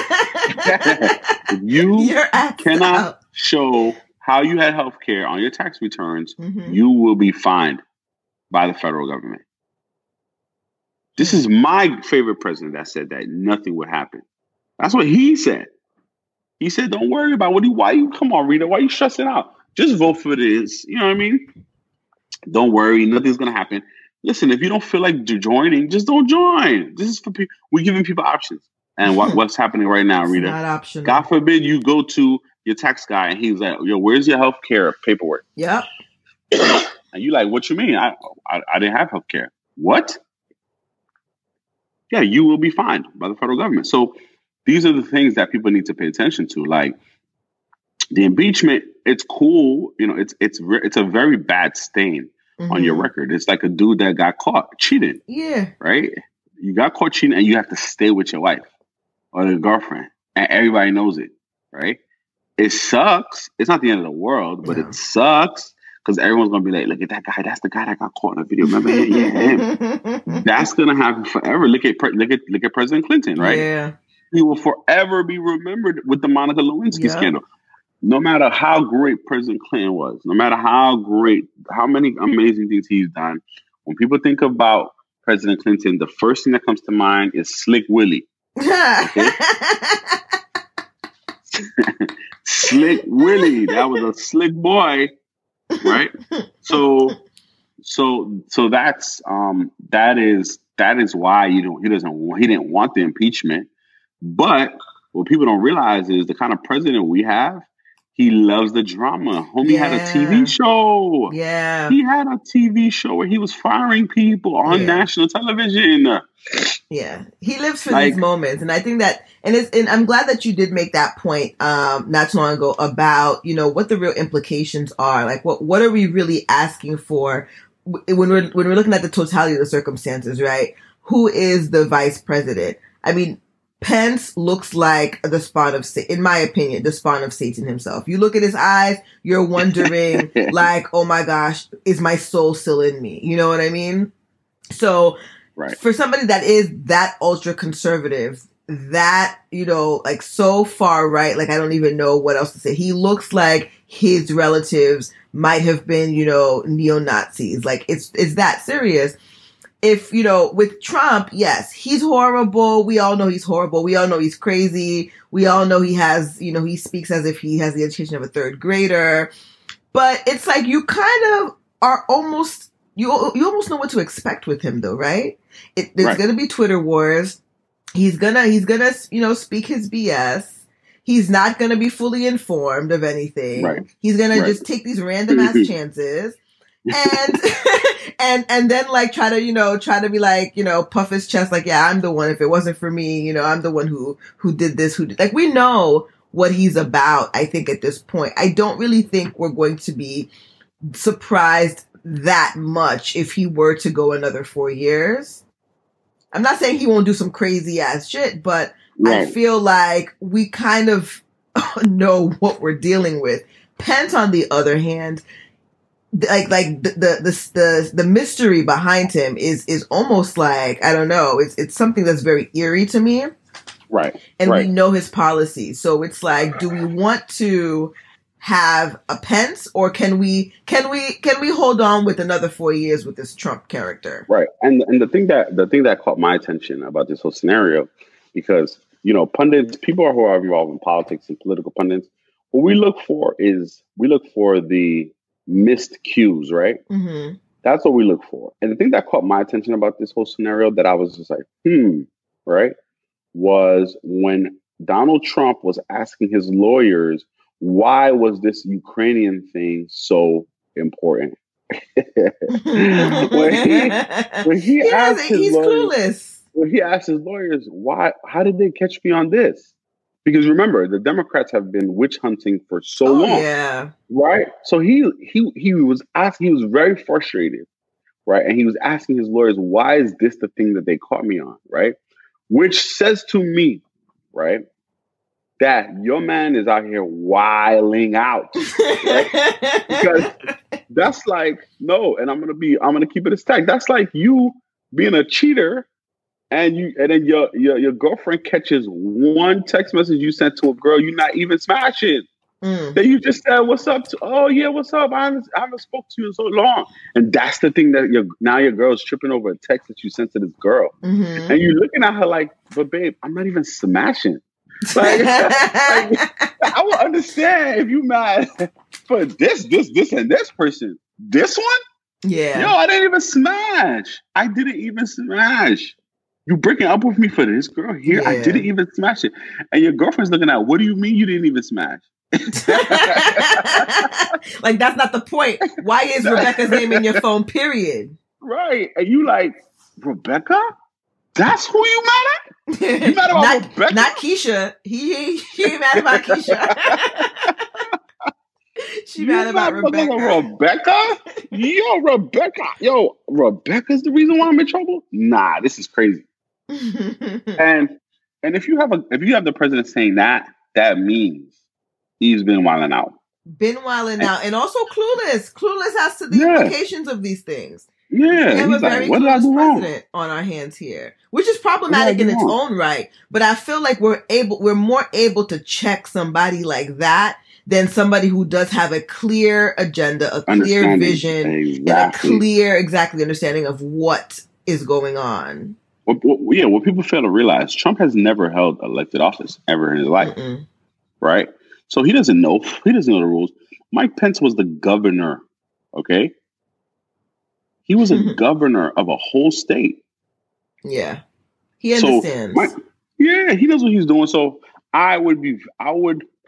You cannot show how you had healthcare on your tax returns. Mm-hmm. You will be fined by the federal government. This is my favorite president that said that nothing would happen. That's what he said. He said, don't worry about come on, Rita, why are you stressing out? Just vote for this. You know what I mean? Don't worry. Nothing's going to happen. Listen, if you don't feel like joining, just don't join. This is for people. We're giving people options. And what's happening right now, Rita? Not optional. God forbid you go to your tax guy and he's like, yo, where's your health care paperwork? Yep. And you like, what you mean? I didn't have health care. What? Yeah, you will be fined by the federal government. So these are the things that people need to pay attention to. Like the impeachment, it's cool. It's a very bad stain mm-hmm. on your record. It's like a dude that got caught cheating. Yeah. Right? You got caught cheating and you have to stay with your wife or your girlfriend. And everybody knows it. Right? It sucks. It's not the end of the world, but it sucks. Because everyone's going to be like, look at that guy. That's the guy that got caught in a video. Remember him? Yeah, him. That's going to happen forever. Look at President Clinton, right? Yeah. He will forever be remembered with the Monica Lewinsky scandal. No matter how great President Clinton was, no matter how many amazing things he's done, when people think about President Clinton, the first thing that comes to mind is Slick Willie. Okay? Slick Willie. That was a slick boy, right? So that's that is why he didn't want the impeachment. But what people don't realize is the kind of president we have He loves the drama. Homie had a TV show. Yeah. He had a TV show where he was firing people on national television. Yeah. He lives for these moments. And I think that, and I'm glad that you did make that point not too long ago about, you know, what the real implications are. Like, what are we really asking for when we're looking at the totality of the circumstances, right? Who is the vice president? I mean, Pence looks like the spawn of, in my opinion, the spawn of Satan himself. You look at his eyes, you're wondering, like, oh my gosh, is my soul still in me? You know what I mean? So, for somebody that is that ultra conservative, that, you know, like so far right, like I don't even know what else to say. He looks like his relatives might have been, you know, neo-Nazis. Like it's that serious. If, you know, with Trump, yes, he's horrible. We all know he's horrible. We all know he's crazy. We all know he has, you know, he speaks as if he has the education of a third grader. But it's like you kind of are almost, you almost know what to expect with him though, right? There's going to be Twitter wars. He's gonna, you know, speak his BS. He's not going to be fully informed of anything. He's going to just take these random ass chances. And then like try to be like, you know, puff his chest like, yeah, I'm the one. If it wasn't for me, you know, I'm the one who did this, like we know what he's about. I think at this point, I don't really think we're going to be surprised that much if he were to go another 4 years. I'm not saying he won't do some crazy ass shit, but I feel like we kind of know what we're dealing with. Pence, on the other hand, like the mystery behind him is almost like, I don't know, it's something that's very eerie to me. And we know his policies. So it's like, do we want to have a Pence, or can we hold on with another 4 years with this Trump character? And the thing that caught my attention about this whole scenario, because, you know, pundits, people who are involved in politics and political pundits, what we look for the missed cues, right? Mm-hmm. That's what we look for. And the thing that caught my attention about this whole scenario that I was just like, was when Donald Trump was asking his lawyers, why was this Ukrainian thing so important? when he asked his lawyers, when he asked his lawyers, how did they catch me on this? Because remember, the Democrats have been witch hunting for so long. Yeah. Right? So he was very frustrated, right? And he was asking his lawyers, why is this the thing that they caught me on, right? Which says to me, right, that your man is out here wilding out. Right? Because that's like, no, and I'm gonna keep it a stack. That's like you being a cheater. And then your girlfriend catches one text message you sent to a girl you're not even smashing. That you just said, "What's up?" Oh yeah, what's up? I haven't spoke to you in so long. And that's the thing that your girl's tripping over a text that you sent to this girl, and you're looking at her like, "But babe, I'm not even smashing." Like I would understand if you mad for this, and this person. This one, yeah. Yo, I didn't even smash. You breaking up with me for this girl here? Yeah. I didn't even smash it. And your girlfriend's looking at, what do you mean you didn't even smash? Like, that's not the point. Why is Rebecca's name in your phone, period? Right. And you like, Rebecca? That's who you mad at? You mad about Rebecca? Not Keisha. He ain't mad about Keisha. She mad about Rebecca? Yo, Rebecca. Yo, Rebecca's the reason why I'm in trouble? Nah, this is crazy. and if you have the president saying that means he's been wilding out. And also clueless. Clueless as to the implications of these things. Yeah. We have a very clueless president on our hands here, which is problematic in its own right. But I feel like we're more able to check somebody like that than somebody who does have a clear agenda, a clear vision, and a clear, understanding of what is going on. What people fail to realize, Trump has never held elected office ever in his life, right? So he doesn't know the rules. Mike Pence was the governor, okay? He was a governor of a whole state. Yeah. He understands. He knows what he's doing. So I would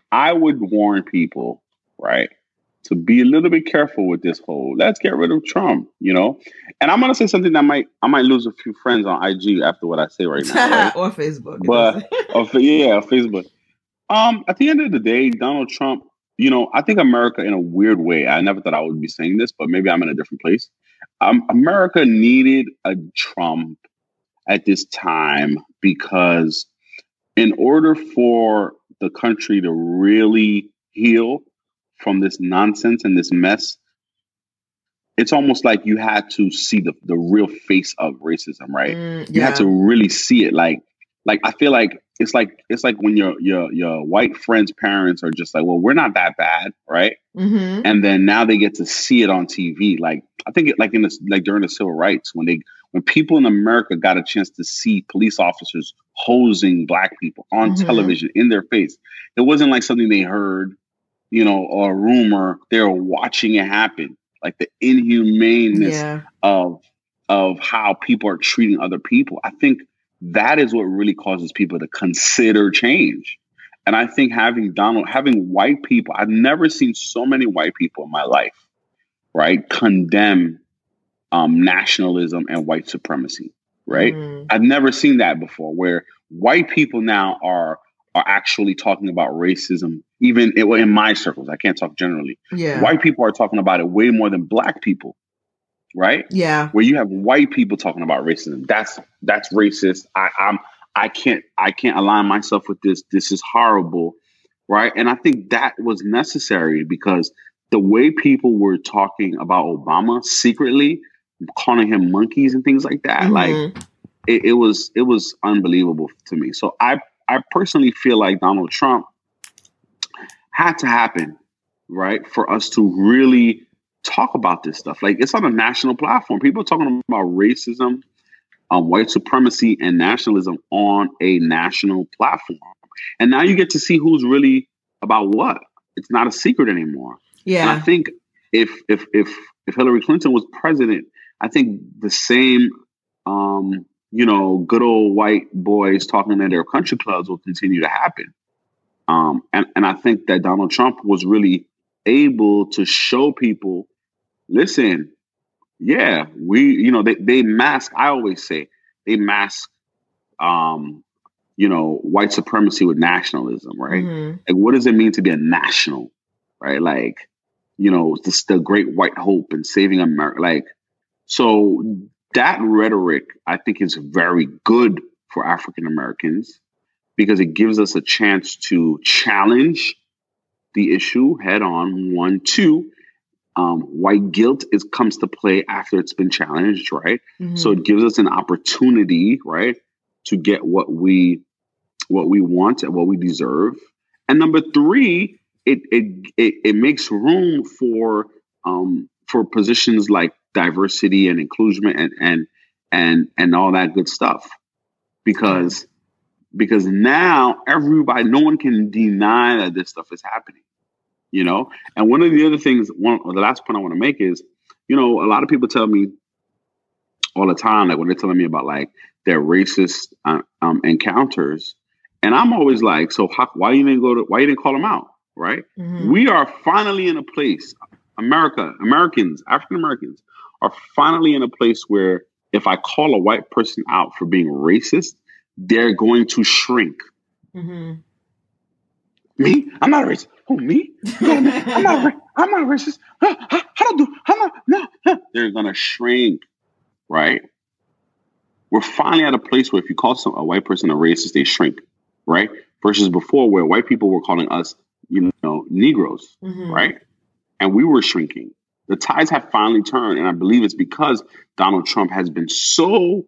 I would warn people, right, to be a little bit careful with this whole let's get rid of Trump, you know. And I'm gonna say something that I might lose a few friends on IG after what I say right now, right? Or Facebook, but Facebook. At the end of the day, Donald Trump, you know, I think America, in a weird way, I never thought I would be saying this, but maybe I'm in a different place. America needed a Trump at this time because in order for the country to really heal from this nonsense and this mess, it's almost like you had to see the real face of racism, right? You had to really see it. Like I feel like it's like when your white friends' parents are just like, well, we're not that bad, right? Mm-hmm. And then now they get to see it on TV. Like I think during the civil rights, when people in America got a chance to see police officers hosing black people on television in their face, it wasn't like something they heard, you know, or a rumor. They were watching it happen. Like the inhumaneness of how people are treating other people. I think that is what really causes people to consider change. And I think having white people, I've never seen so many white people in my life, right, condemn nationalism and white supremacy, right? I've never seen that before, where white people now are actually talking about racism, even in my circles. I can't talk generally. Yeah. White people are talking about it way more than black people, right? Yeah. Where you have white people talking about racism. That's racist. I can't align myself with this. This is horrible, right? And I think that was necessary because the way people were talking about Obama secretly, calling him monkeys and things like that, like it was unbelievable to me. So I personally feel like Donald Trump had to happen, right, for us to really talk about this stuff. Like, it's on a national platform. People are talking about racism, white supremacy, and nationalism on a national platform. And now you get to see who's really about what. It's not a secret anymore. Yeah. And I think if Hillary Clinton was president, I think the same, good old white boys talking at their country clubs will continue to happen. And I think that Donald Trump was really able to show people, listen, yeah, they mask. I always say they mask, white supremacy with nationalism, right? Like, what does it mean to be a national, right? Like, this the great white hope and saving America. Like, so that rhetoric, I think, is very good for African Americans because it gives us a chance to challenge the issue head on. 1, 2, white guilt comes to play after it's been challenged, right? So it gives us an opportunity, right, to get what we want and what we deserve. And number 3, it makes room for positions like diversity and inclusion and all that good stuff, because now no one can deny that this stuff is happening, And one of the other things, the last point I want to make is, a lot of people tell me all the time, like when they're telling me about like their racist encounters, and I'm always like, so why you didn't call them out, right? We are finally in a place, Americans, African Americans are finally in a place where if I call a white person out for being racist, they're going to shrink. Me? I'm not racist. Oh, me? No, I'm not racist. No. They're going to shrink, right? We're finally at a place where if you call a white person a racist, they shrink, right? Versus before where white people were calling us, Negroes, right? And we were shrinking. The tides have finally turned, and I believe it's because Donald Trump has been so,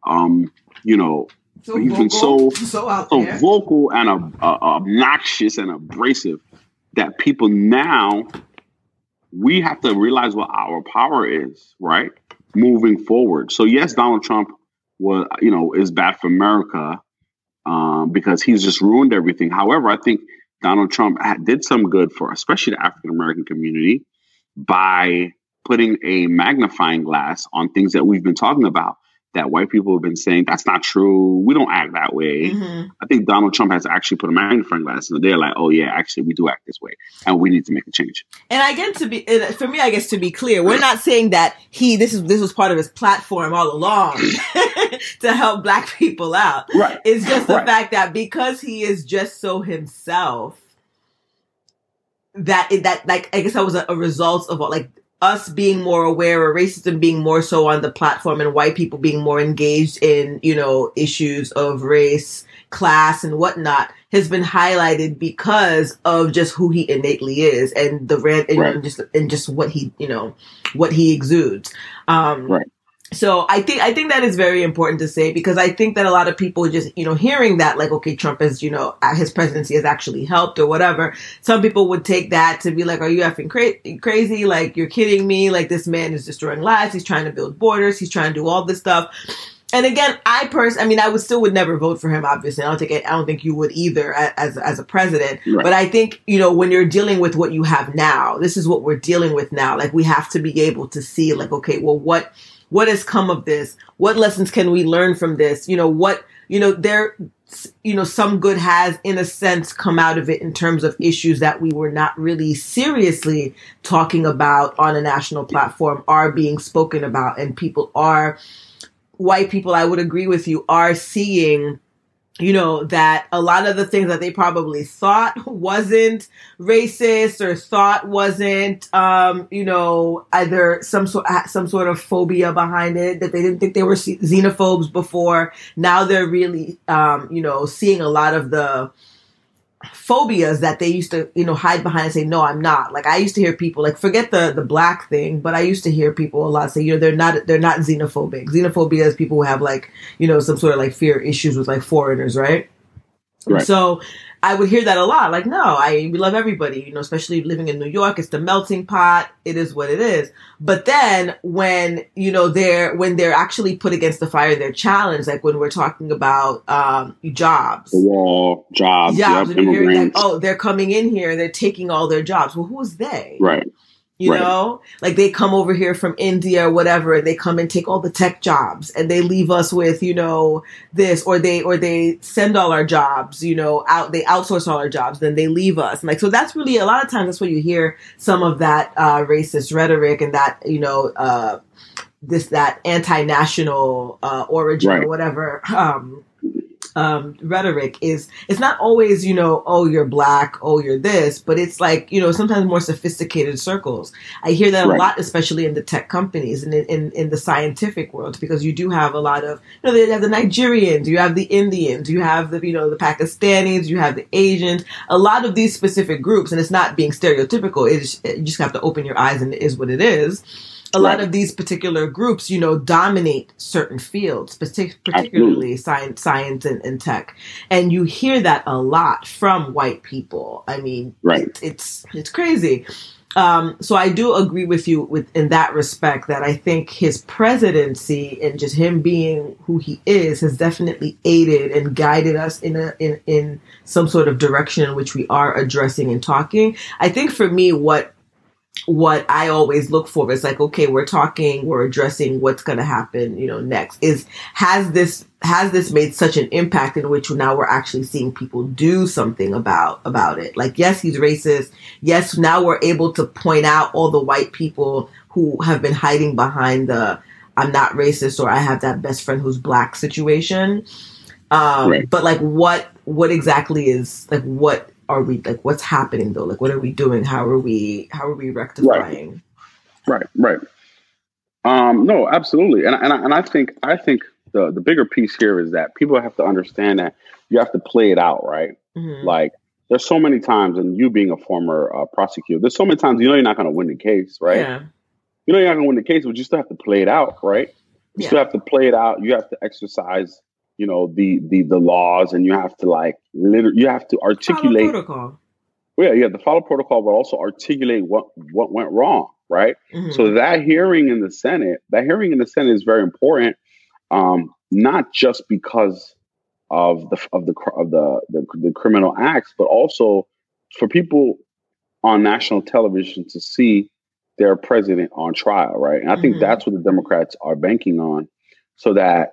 vocal and obnoxious and abrasive that people now, we have to realize what our power is, right? Moving forward. So yes, Donald Trump is bad for America because he's just ruined everything. However, I think Donald Trump did some good for especially the African American community by putting a magnifying glass on things that we've been talking about. that white people have been saying, that's not true. We don't act that way. Mm-hmm. I think Donald Trump has actually put a magnifying glass and they're like, oh yeah, actually we do act this way and we need to make a change. And again, for me, I guess to be clear, we're not saying that this was part of his platform all along to help Black people out. Right. It's just the fact that because he is just so himself, that I guess that was a result of like us being more aware, or racism being more so on the platform, and white people being more engaged in, issues of race, class, and whatnot, has been highlighted because of just who he innately is and just what he exudes. So I think that is very important to say, because I think that a lot of people just, hearing that, like, okay, Trump is, his presidency has actually helped or whatever. Some people would take that to be like, are you effing crazy? Like, you're kidding me. Like, this man is destroying lives. He's trying to build borders. He's trying to do all this stuff. And again, I would never vote for him, obviously. I don't think you would either as a president. Right. But I think, when you're dealing with what you have now, this is what we're dealing with now. Like, we have to be able to see, like, okay, well, what has come of this? What lessons can we learn from this? Some good has, in a sense, come out of it in terms of issues that we were not really seriously talking about on a national platform are being spoken about, and white people, I would agree with you, are seeing, that a lot of the things that they probably thought wasn't racist or thought wasn't, either some sort of phobia behind it, that they didn't think they were xenophobes before. Now they're really, seeing a lot of the phobias that they used to, hide behind and say, no, I'm not. Like, I used to hear people, like, forget the Black thing, but I used to hear people a lot say, they're not xenophobic. Xenophobia is people who have, like, some sort of, like, fear issues with, like, foreigners, right? Right. So I would hear that a lot. Like, no, we love everybody, especially living in New York. It's the melting pot. It is what it is. But then when, they're actually put against the fire, they're challenged, like when we're talking about jobs. The wall, jobs, and you're hearing like, they're coming in here and they're taking all their jobs. Well, who's they? Right. Like they come over here from India or whatever, and they come and take all the tech jobs and they leave us with, this, or they send all our jobs, out, they outsource all our jobs, then they leave us. And like, so that's really, a lot of times that's where you hear some of that racist rhetoric and that, that anti-national origin or whatever, rhetoric is, it's not always, oh, you're Black, oh, you're this, but it's like, sometimes more sophisticated circles. I hear that a lot, especially in the tech companies and in the scientific world, because you do have a lot of, they have the Nigerians, you have the Indians, you have the, the Pakistanis, you have the Asians, a lot of these specific groups, and it's not being stereotypical, you just have to open your eyes and it is what it is. A lot of these particular groups, dominate certain fields, particularly science and tech. And you hear that a lot from white people. I mean, it's crazy. So I do agree with you in that respect, that I think his presidency and just him being who he is has definitely aided and guided us in some sort of direction in which we are addressing and talking. I think for me, what I always look for is like, okay, we're addressing what's going to happen, next. Has this made such an impact in which now we're actually seeing people do something about it? Like, yes, he's racist. Yes, now we're able to point out all the white people who have been hiding behind the I'm not racist or I have that best friend who's Black situation. But like, what exactly is, like, what are we, like, what's happening though? Like, what are we doing? How are we rectifying? Right. No, absolutely. And I think the bigger piece here is that people have to understand that you have to play it out, right? Mm-hmm. Like, there's so many times, and you being a former prosecutor, there's so many times you're not going to win the case, right? Yeah. You're not going to win the case, but you still have to play it out, right? You still have to play it out. You have to exercise the laws, and you have to you have to articulate follow protocol. Well, you have to follow protocol, but also articulate what went wrong, right? Mm-hmm. So that hearing in the Senate is very important, not just because of the criminal acts, but also for people on national television to see their president on trial, right? And I think that's what the Democrats are banking on. so that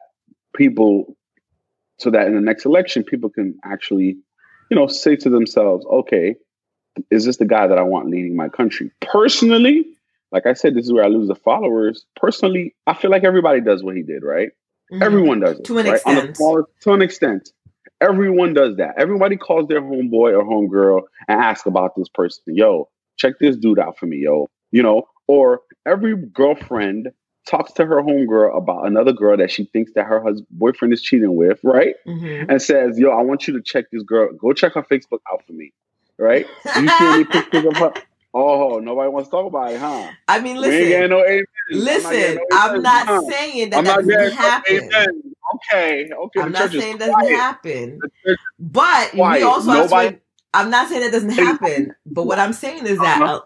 in the next election, people can actually, say to themselves, okay, is this the guy that I want leading my country? Personally, like I said, this is where I lose the followers. Personally, I feel like everybody does what he did, right? Mm-hmm. Everyone does it. To an extent. To an extent. Everyone does that. Everybody calls their homeboy or homegirl and asks about this person. Yo, check this dude out for me, yo. Or every girlfriend talks to her homegirl about another girl that she thinks that her boyfriend is cheating with, right? Mm-hmm. And says, yo, I want you to check this girl. Go check her Facebook out for me, right? You see any pictures of her? Oh, nobody wants to talk about it, huh? I mean, listen. I'm not saying that doesn't happen. Okay. I'm not saying it doesn't happen. But we also I'm not saying that doesn't happen. But what I'm saying is that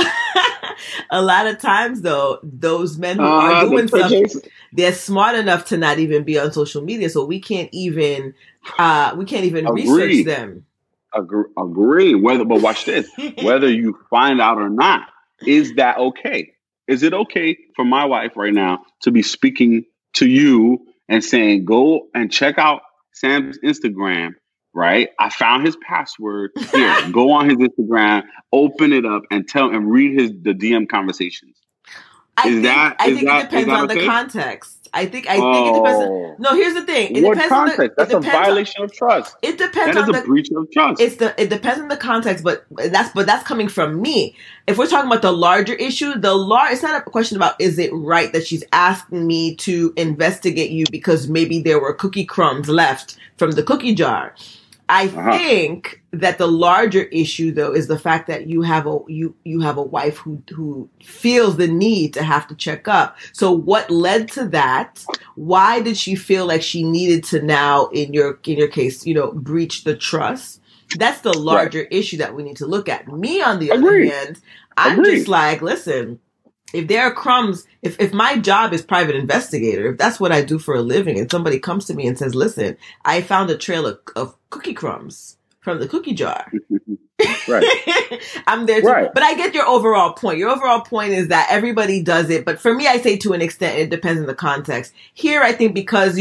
a lot of times, though, those men who are doing something, they're smart enough to not even be on social media, so we can't even research them. Agree. But watch this. Whether you find out or not, is that okay? Is it okay for my wife right now to be speaking to you and saying, go and check out Sam's Instagram, right? I found his password. Here, go on his Instagram, open it up and read the DM conversations. I think it depends on the context. I think it depends. No, here's the thing. It depends context? That's a violation of trust. It depends on the breach of trust. It depends on the context, but that's coming from me. If we're talking about the larger issue, it's not a question about is it right that she's asking me to investigate you because maybe there were cookie crumbs left from the cookie jar. I think that the larger issue, though, is the fact that you have a wife who feels the need to have to check up. So what led to that? Why did she feel like she needed to now, in your case, breach the trust? That's the larger issue that we need to look at. Me, on the other hand, I'm just like, listen. If there are crumbs, if my job is private investigator, if that's what I do for a living, and somebody comes to me and says, listen, I found a trail of cookie crumbs from the cookie jar. Right. I'm there too. Right. But I get your overall point. Your overall point is that everybody does it. But for me, I say to an extent, it depends on the context. Here, I think because,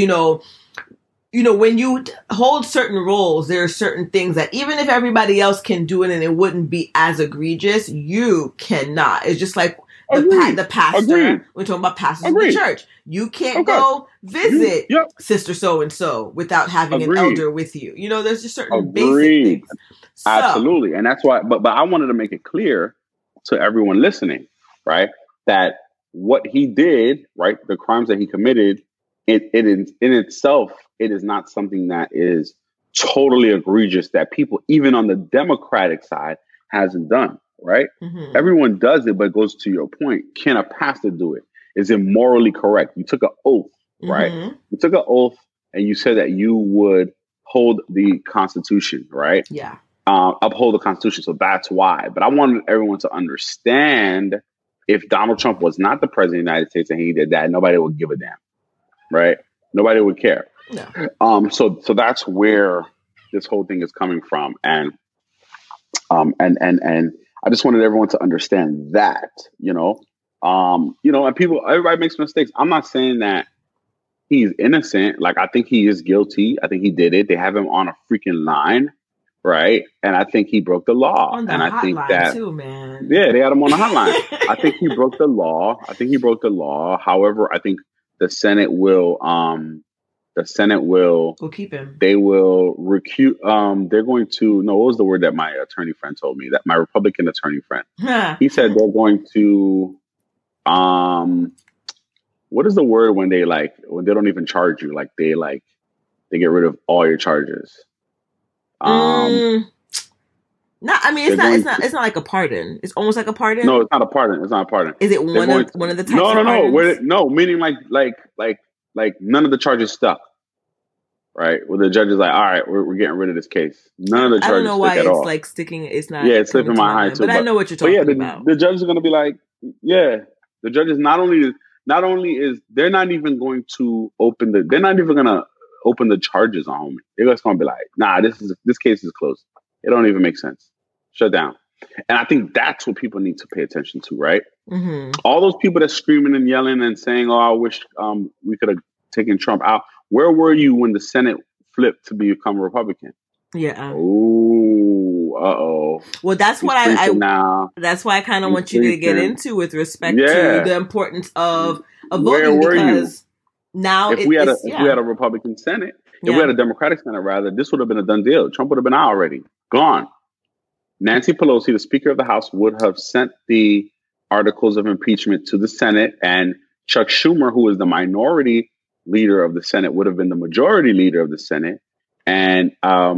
when you hold certain roles, there are certain things that even if everybody else can do it and it wouldn't be as egregious, you cannot. It's just like the pastor. We're talking about pastors in the church. You can't go visit Sister so-and-so without having an elder with you. There's just certain basic things. So, absolutely. And that's why, but I wanted to make it clear to everyone listening, right, that what he did, right, the crimes that he committed, it in itself, it is not something that is totally egregious that people, even on the Democratic side, hasn't done. Right? Mm-hmm. Everyone does it, but it goes to your point. Can a pastor do it? Is it morally correct? You took an oath, right? Mm-hmm. You took an oath and you said that you would hold the Constitution, right? Yeah. Uphold the Constitution. So that's why. But I wanted everyone to understand if Donald Trump was not the president of the United States and he did that, nobody would give a damn, right? Nobody would care. No. So that's where this whole thing is coming from. And I just wanted everyone to understand that, and everybody makes mistakes. I'm not saying that he's innocent. Like, I think he is guilty. I think he did it. They have him on a freaking line, right? And I think he broke the law. On the and I think that too, man. Yeah, they had him on the hotline. I think he broke the law. However, I think the Senate will we'll keep him. They will recuse. They're going to. What was the word that my attorney friend told me? That my Republican attorney friend. He said they're going to. What is the word when they don't even charge you? Like they get rid of all your charges. No, I mean it's not like a pardon. It's almost like a pardon. No, it's not a pardon. Is it one of the types? No. Meaning like none of the charges stuck. Right, where the judge is like, all right, we're getting rid of this case. None of the charges. I don't know why it's like sticking. It's not. Yeah, it's slipping my mind too. But I know what you're talking about. The judge is going to be like, yeah. The judge is not only is they're not even going to open the charges on him. They're just going to be like, nah, this case is closed. It don't even make sense. Shut down. And I think that's what people need to pay attention to, right? Mm-hmm. All those people that's screaming and yelling and saying, "Oh, I wish we could have taking Trump out. Where were you when the Senate flipped to become a Republican? Yeah. Ooh, uh-oh. Well, that's what that's why I kind of want you to get into with respect to the importance of voting. Where were because you? Now if we had a Republican Senate, if we had a Democratic Senate rather, this would have been a done deal. Trump would have been out already. Gone. Nancy Pelosi, the Speaker of the House, would have sent the articles of impeachment to the Senate, and Chuck Schumer, who is the minority leader of the Senate, would have been the majority leader of the Senate, and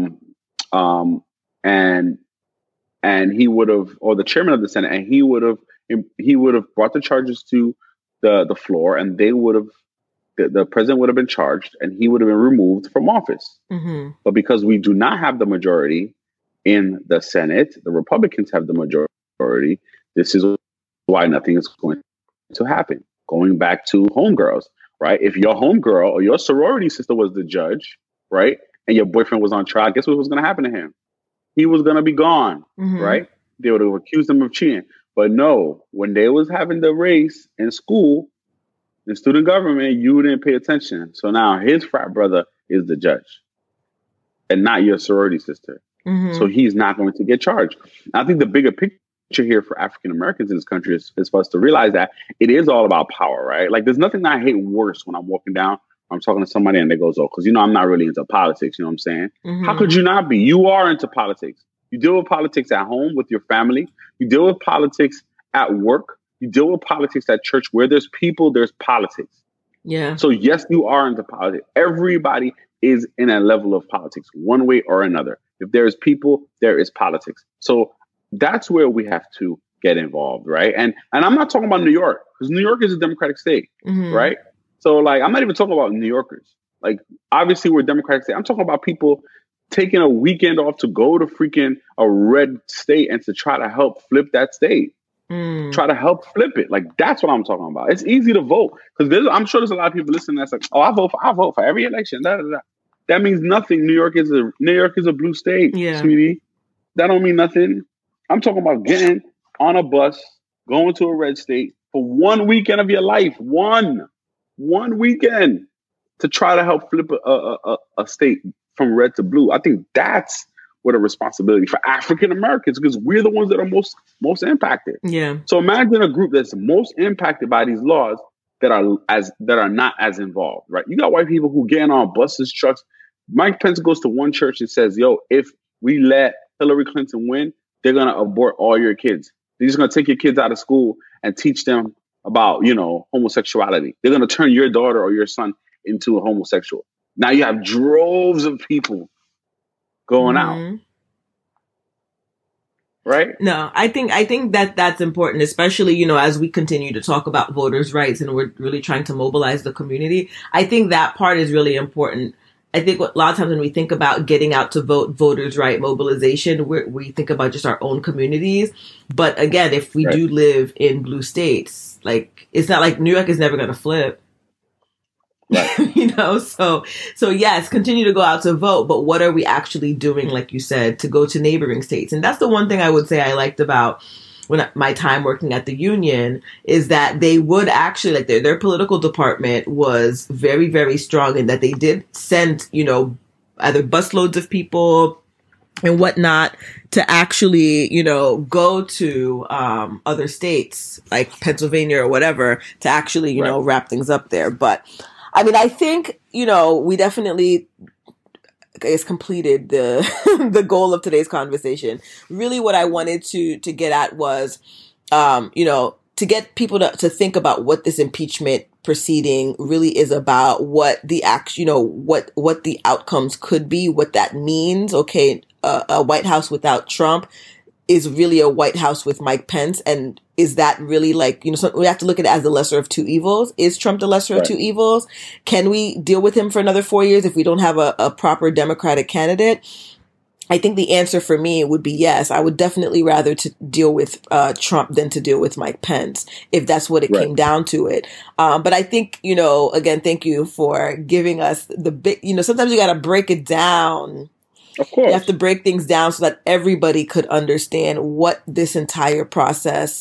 he would have, or the chairman of the Senate, and he would have brought the charges to the floor, and they would have, the president would have been charged, and he would have been removed from office. Mm-hmm. But because we do not have the majority in the Senate, the Republicans have the majority. This is why nothing is going to happen. Going back to homegirls, right? If your homegirl or your sorority sister was the judge, right, and your boyfriend was on trial, guess what was going to happen to him? He was going to be gone, right? They would have accused him of cheating. But no, when they was having the race in school, in student government, you didn't pay attention. So now his frat brother is the judge and not your sorority sister. Mm-hmm. So he's not going to get charged. I think the bigger picture here for African Americans in this country is for us to realize that it is all about power, right? Like, there's nothing that I hate worse when I'm walking down, I'm talking to somebody and they goes, oh, because, I'm not really into politics. You know what I'm saying? Mm-hmm. How could you not be? You are into politics. You deal with politics at home with your family. You deal with politics at work. You deal with politics at church. Where there's people, there's politics. Yeah. So yes, you are into politics. Everybody is in a level of politics, one way or another. If there is people, there is politics. So that's where we have to get involved, right? And I'm not talking about New York, because New York is a Democratic state, right? So, like, I'm not even talking about New Yorkers. Like, obviously, we're a Democratic state. I'm talking about people taking a weekend off to go to freaking a red state and to try to help flip that state. Try to help flip it. Like, that's what I'm talking about. It's easy to vote, because I'm sure there's a lot of people listening that's like, oh, I vote for every election. That means nothing. New York is a blue state, sweetie. That don't mean nothing. I'm talking about getting on a bus, going to a red state for one weekend of your life. One weekend to try to help flip a state from red to blue. I think that's what a responsibility for African Americans, because we're the ones that are most impacted. Yeah. So imagine a group that's most impacted by these laws that are not as involved, right? You got white people who getting on buses, trucks. Mike Pence goes to one church and says, yo, if we let Hillary Clinton win, they're going to abort all your kids. They're just going to take your kids out of school and teach them about, homosexuality. They're going to turn your daughter or your son into a homosexual. Now you have droves of people going out. Right? No, I think that's important, especially, as we continue to talk about voters' rights and we're really trying to mobilize the community. I think that part is really important. I think a lot of times when we think about getting out to vote, voters' right mobilization, we think about just our own communities. But again, if we do live in blue states, like, it's not like New York is never going to flip. Right. So yes, continue to go out to vote, but what are we actually doing, like you said, to go to neighboring states? And that's the one thing I would say I liked about my time working at the union, is that they would actually, like, their political department was very, very strong in that they did send, either busloads of people and whatnot to actually, go to other states like Pennsylvania or whatever to actually, wrap things up there. But I mean, I think, we definitely, completed the goal of today's conversation. Really what I wanted to get at was, to get people to think about what this impeachment proceeding really is about, what the what the outcomes could be, what that means. Okay. A White House without Trump is really a White House with Mike Pence. And is that really so we have to look at it as the lesser of two evils. Is Trump the lesser of two evils? Can we deal with him for another 4 years if we don't have a proper Democratic candidate? I think the answer for me would be yes. I would definitely rather to deal with Trump than to deal with Mike Pence, if that's what it came down to it. But I think, again, thank you for giving us the big, sometimes you got to break it down. Of course. You have to break things down so that everybody could understand what this entire process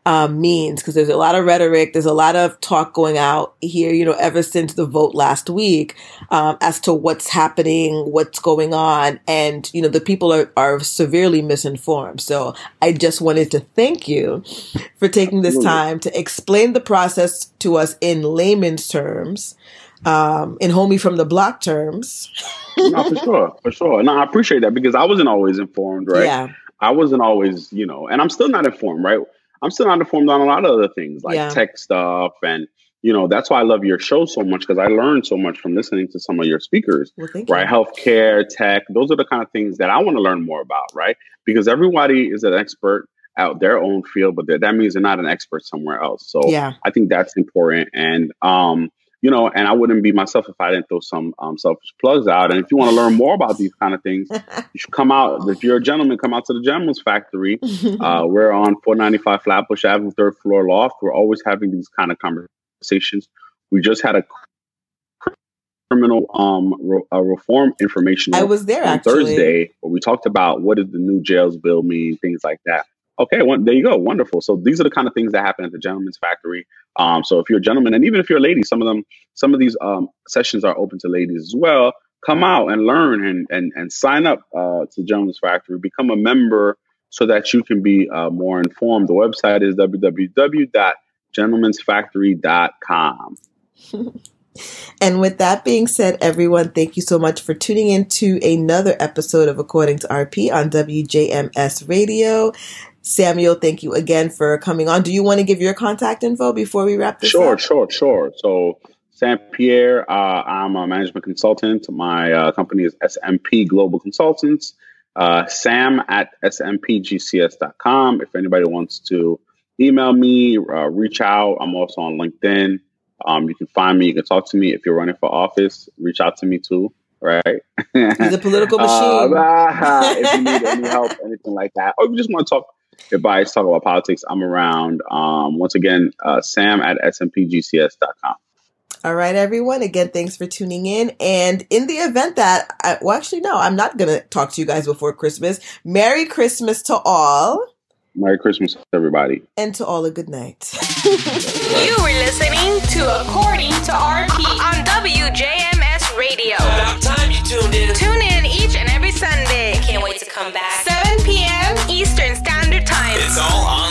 means, because there's a lot of rhetoric, there's a lot of talk going out here, ever since the vote last week, as to what's happening, what's going on, and the people are severely misinformed. So I just wanted to thank you for taking this time to explain the process to us in layman's terms, in homie from the block terms. No, for sure. No, I appreciate that, because I wasn't always informed, right? Yeah. I wasn't always, and I'm still not informed, right? I'm still not informed on a lot of other things like tech stuff. And, that's why I love your show so much, because I learned so much from listening to some of your speakers, right? Healthcare, tech, those are the kind of things that I want to learn more about, right? Because everybody is an expert out their own field, but that means they're not an expert somewhere else. So I think that's important. And, and I wouldn't be myself if I didn't throw some selfish plugs out. And if you want to learn more about these kind of things, you should come out. If you're a gentleman, come out to the Gentleman's Factory. We're on 495 Flatbush Avenue, 3rd floor loft. We're always having these kind of conversations. We just had a criminal reform information. I was there on Thursday, where we talked about what does the new jails bill mean, things like that. Okay, there you go. Wonderful. So these are the kind of things that happen at the Gentleman's Factory. So if you're a gentleman, and even if you're a lady, some of these sessions are open to ladies as well. Come out and learn and sign up to Gentleman's Factory. Become a member so that you can be more informed. The website is www.gentlemansfactory.com. And with that being said, everyone, thank you so much for tuning in to another episode of According to RP on WJMS Radio. Samuel, thank you again for coming on. Do you want to give your contact info before we wrap this up? Sure. So Sam Pierre, I'm a management consultant. My company is SMP Global Consultants. Sam at smpgcs.com. If anybody wants to email me, reach out. I'm also on LinkedIn. You can find me. You can talk to me. If you're running for office, reach out to me too. Right? He's a political machine. If you need any help, anything like that, or if you just want to talk advice, talk about politics, I'm around. Once again, Sam at smpgcs.com. All right, everyone. Again, thanks for tuning in. And in the event that, I'm not going to talk to you guys before Christmas. Merry Christmas to all. Merry Christmas, everybody. And to all a good night. You were listening to According to RP on WJMS Radio. About time you tuned in. Tune in each and every Sunday. Can't wait to come back. 7 p.m. Eastern Standard Time. It's all on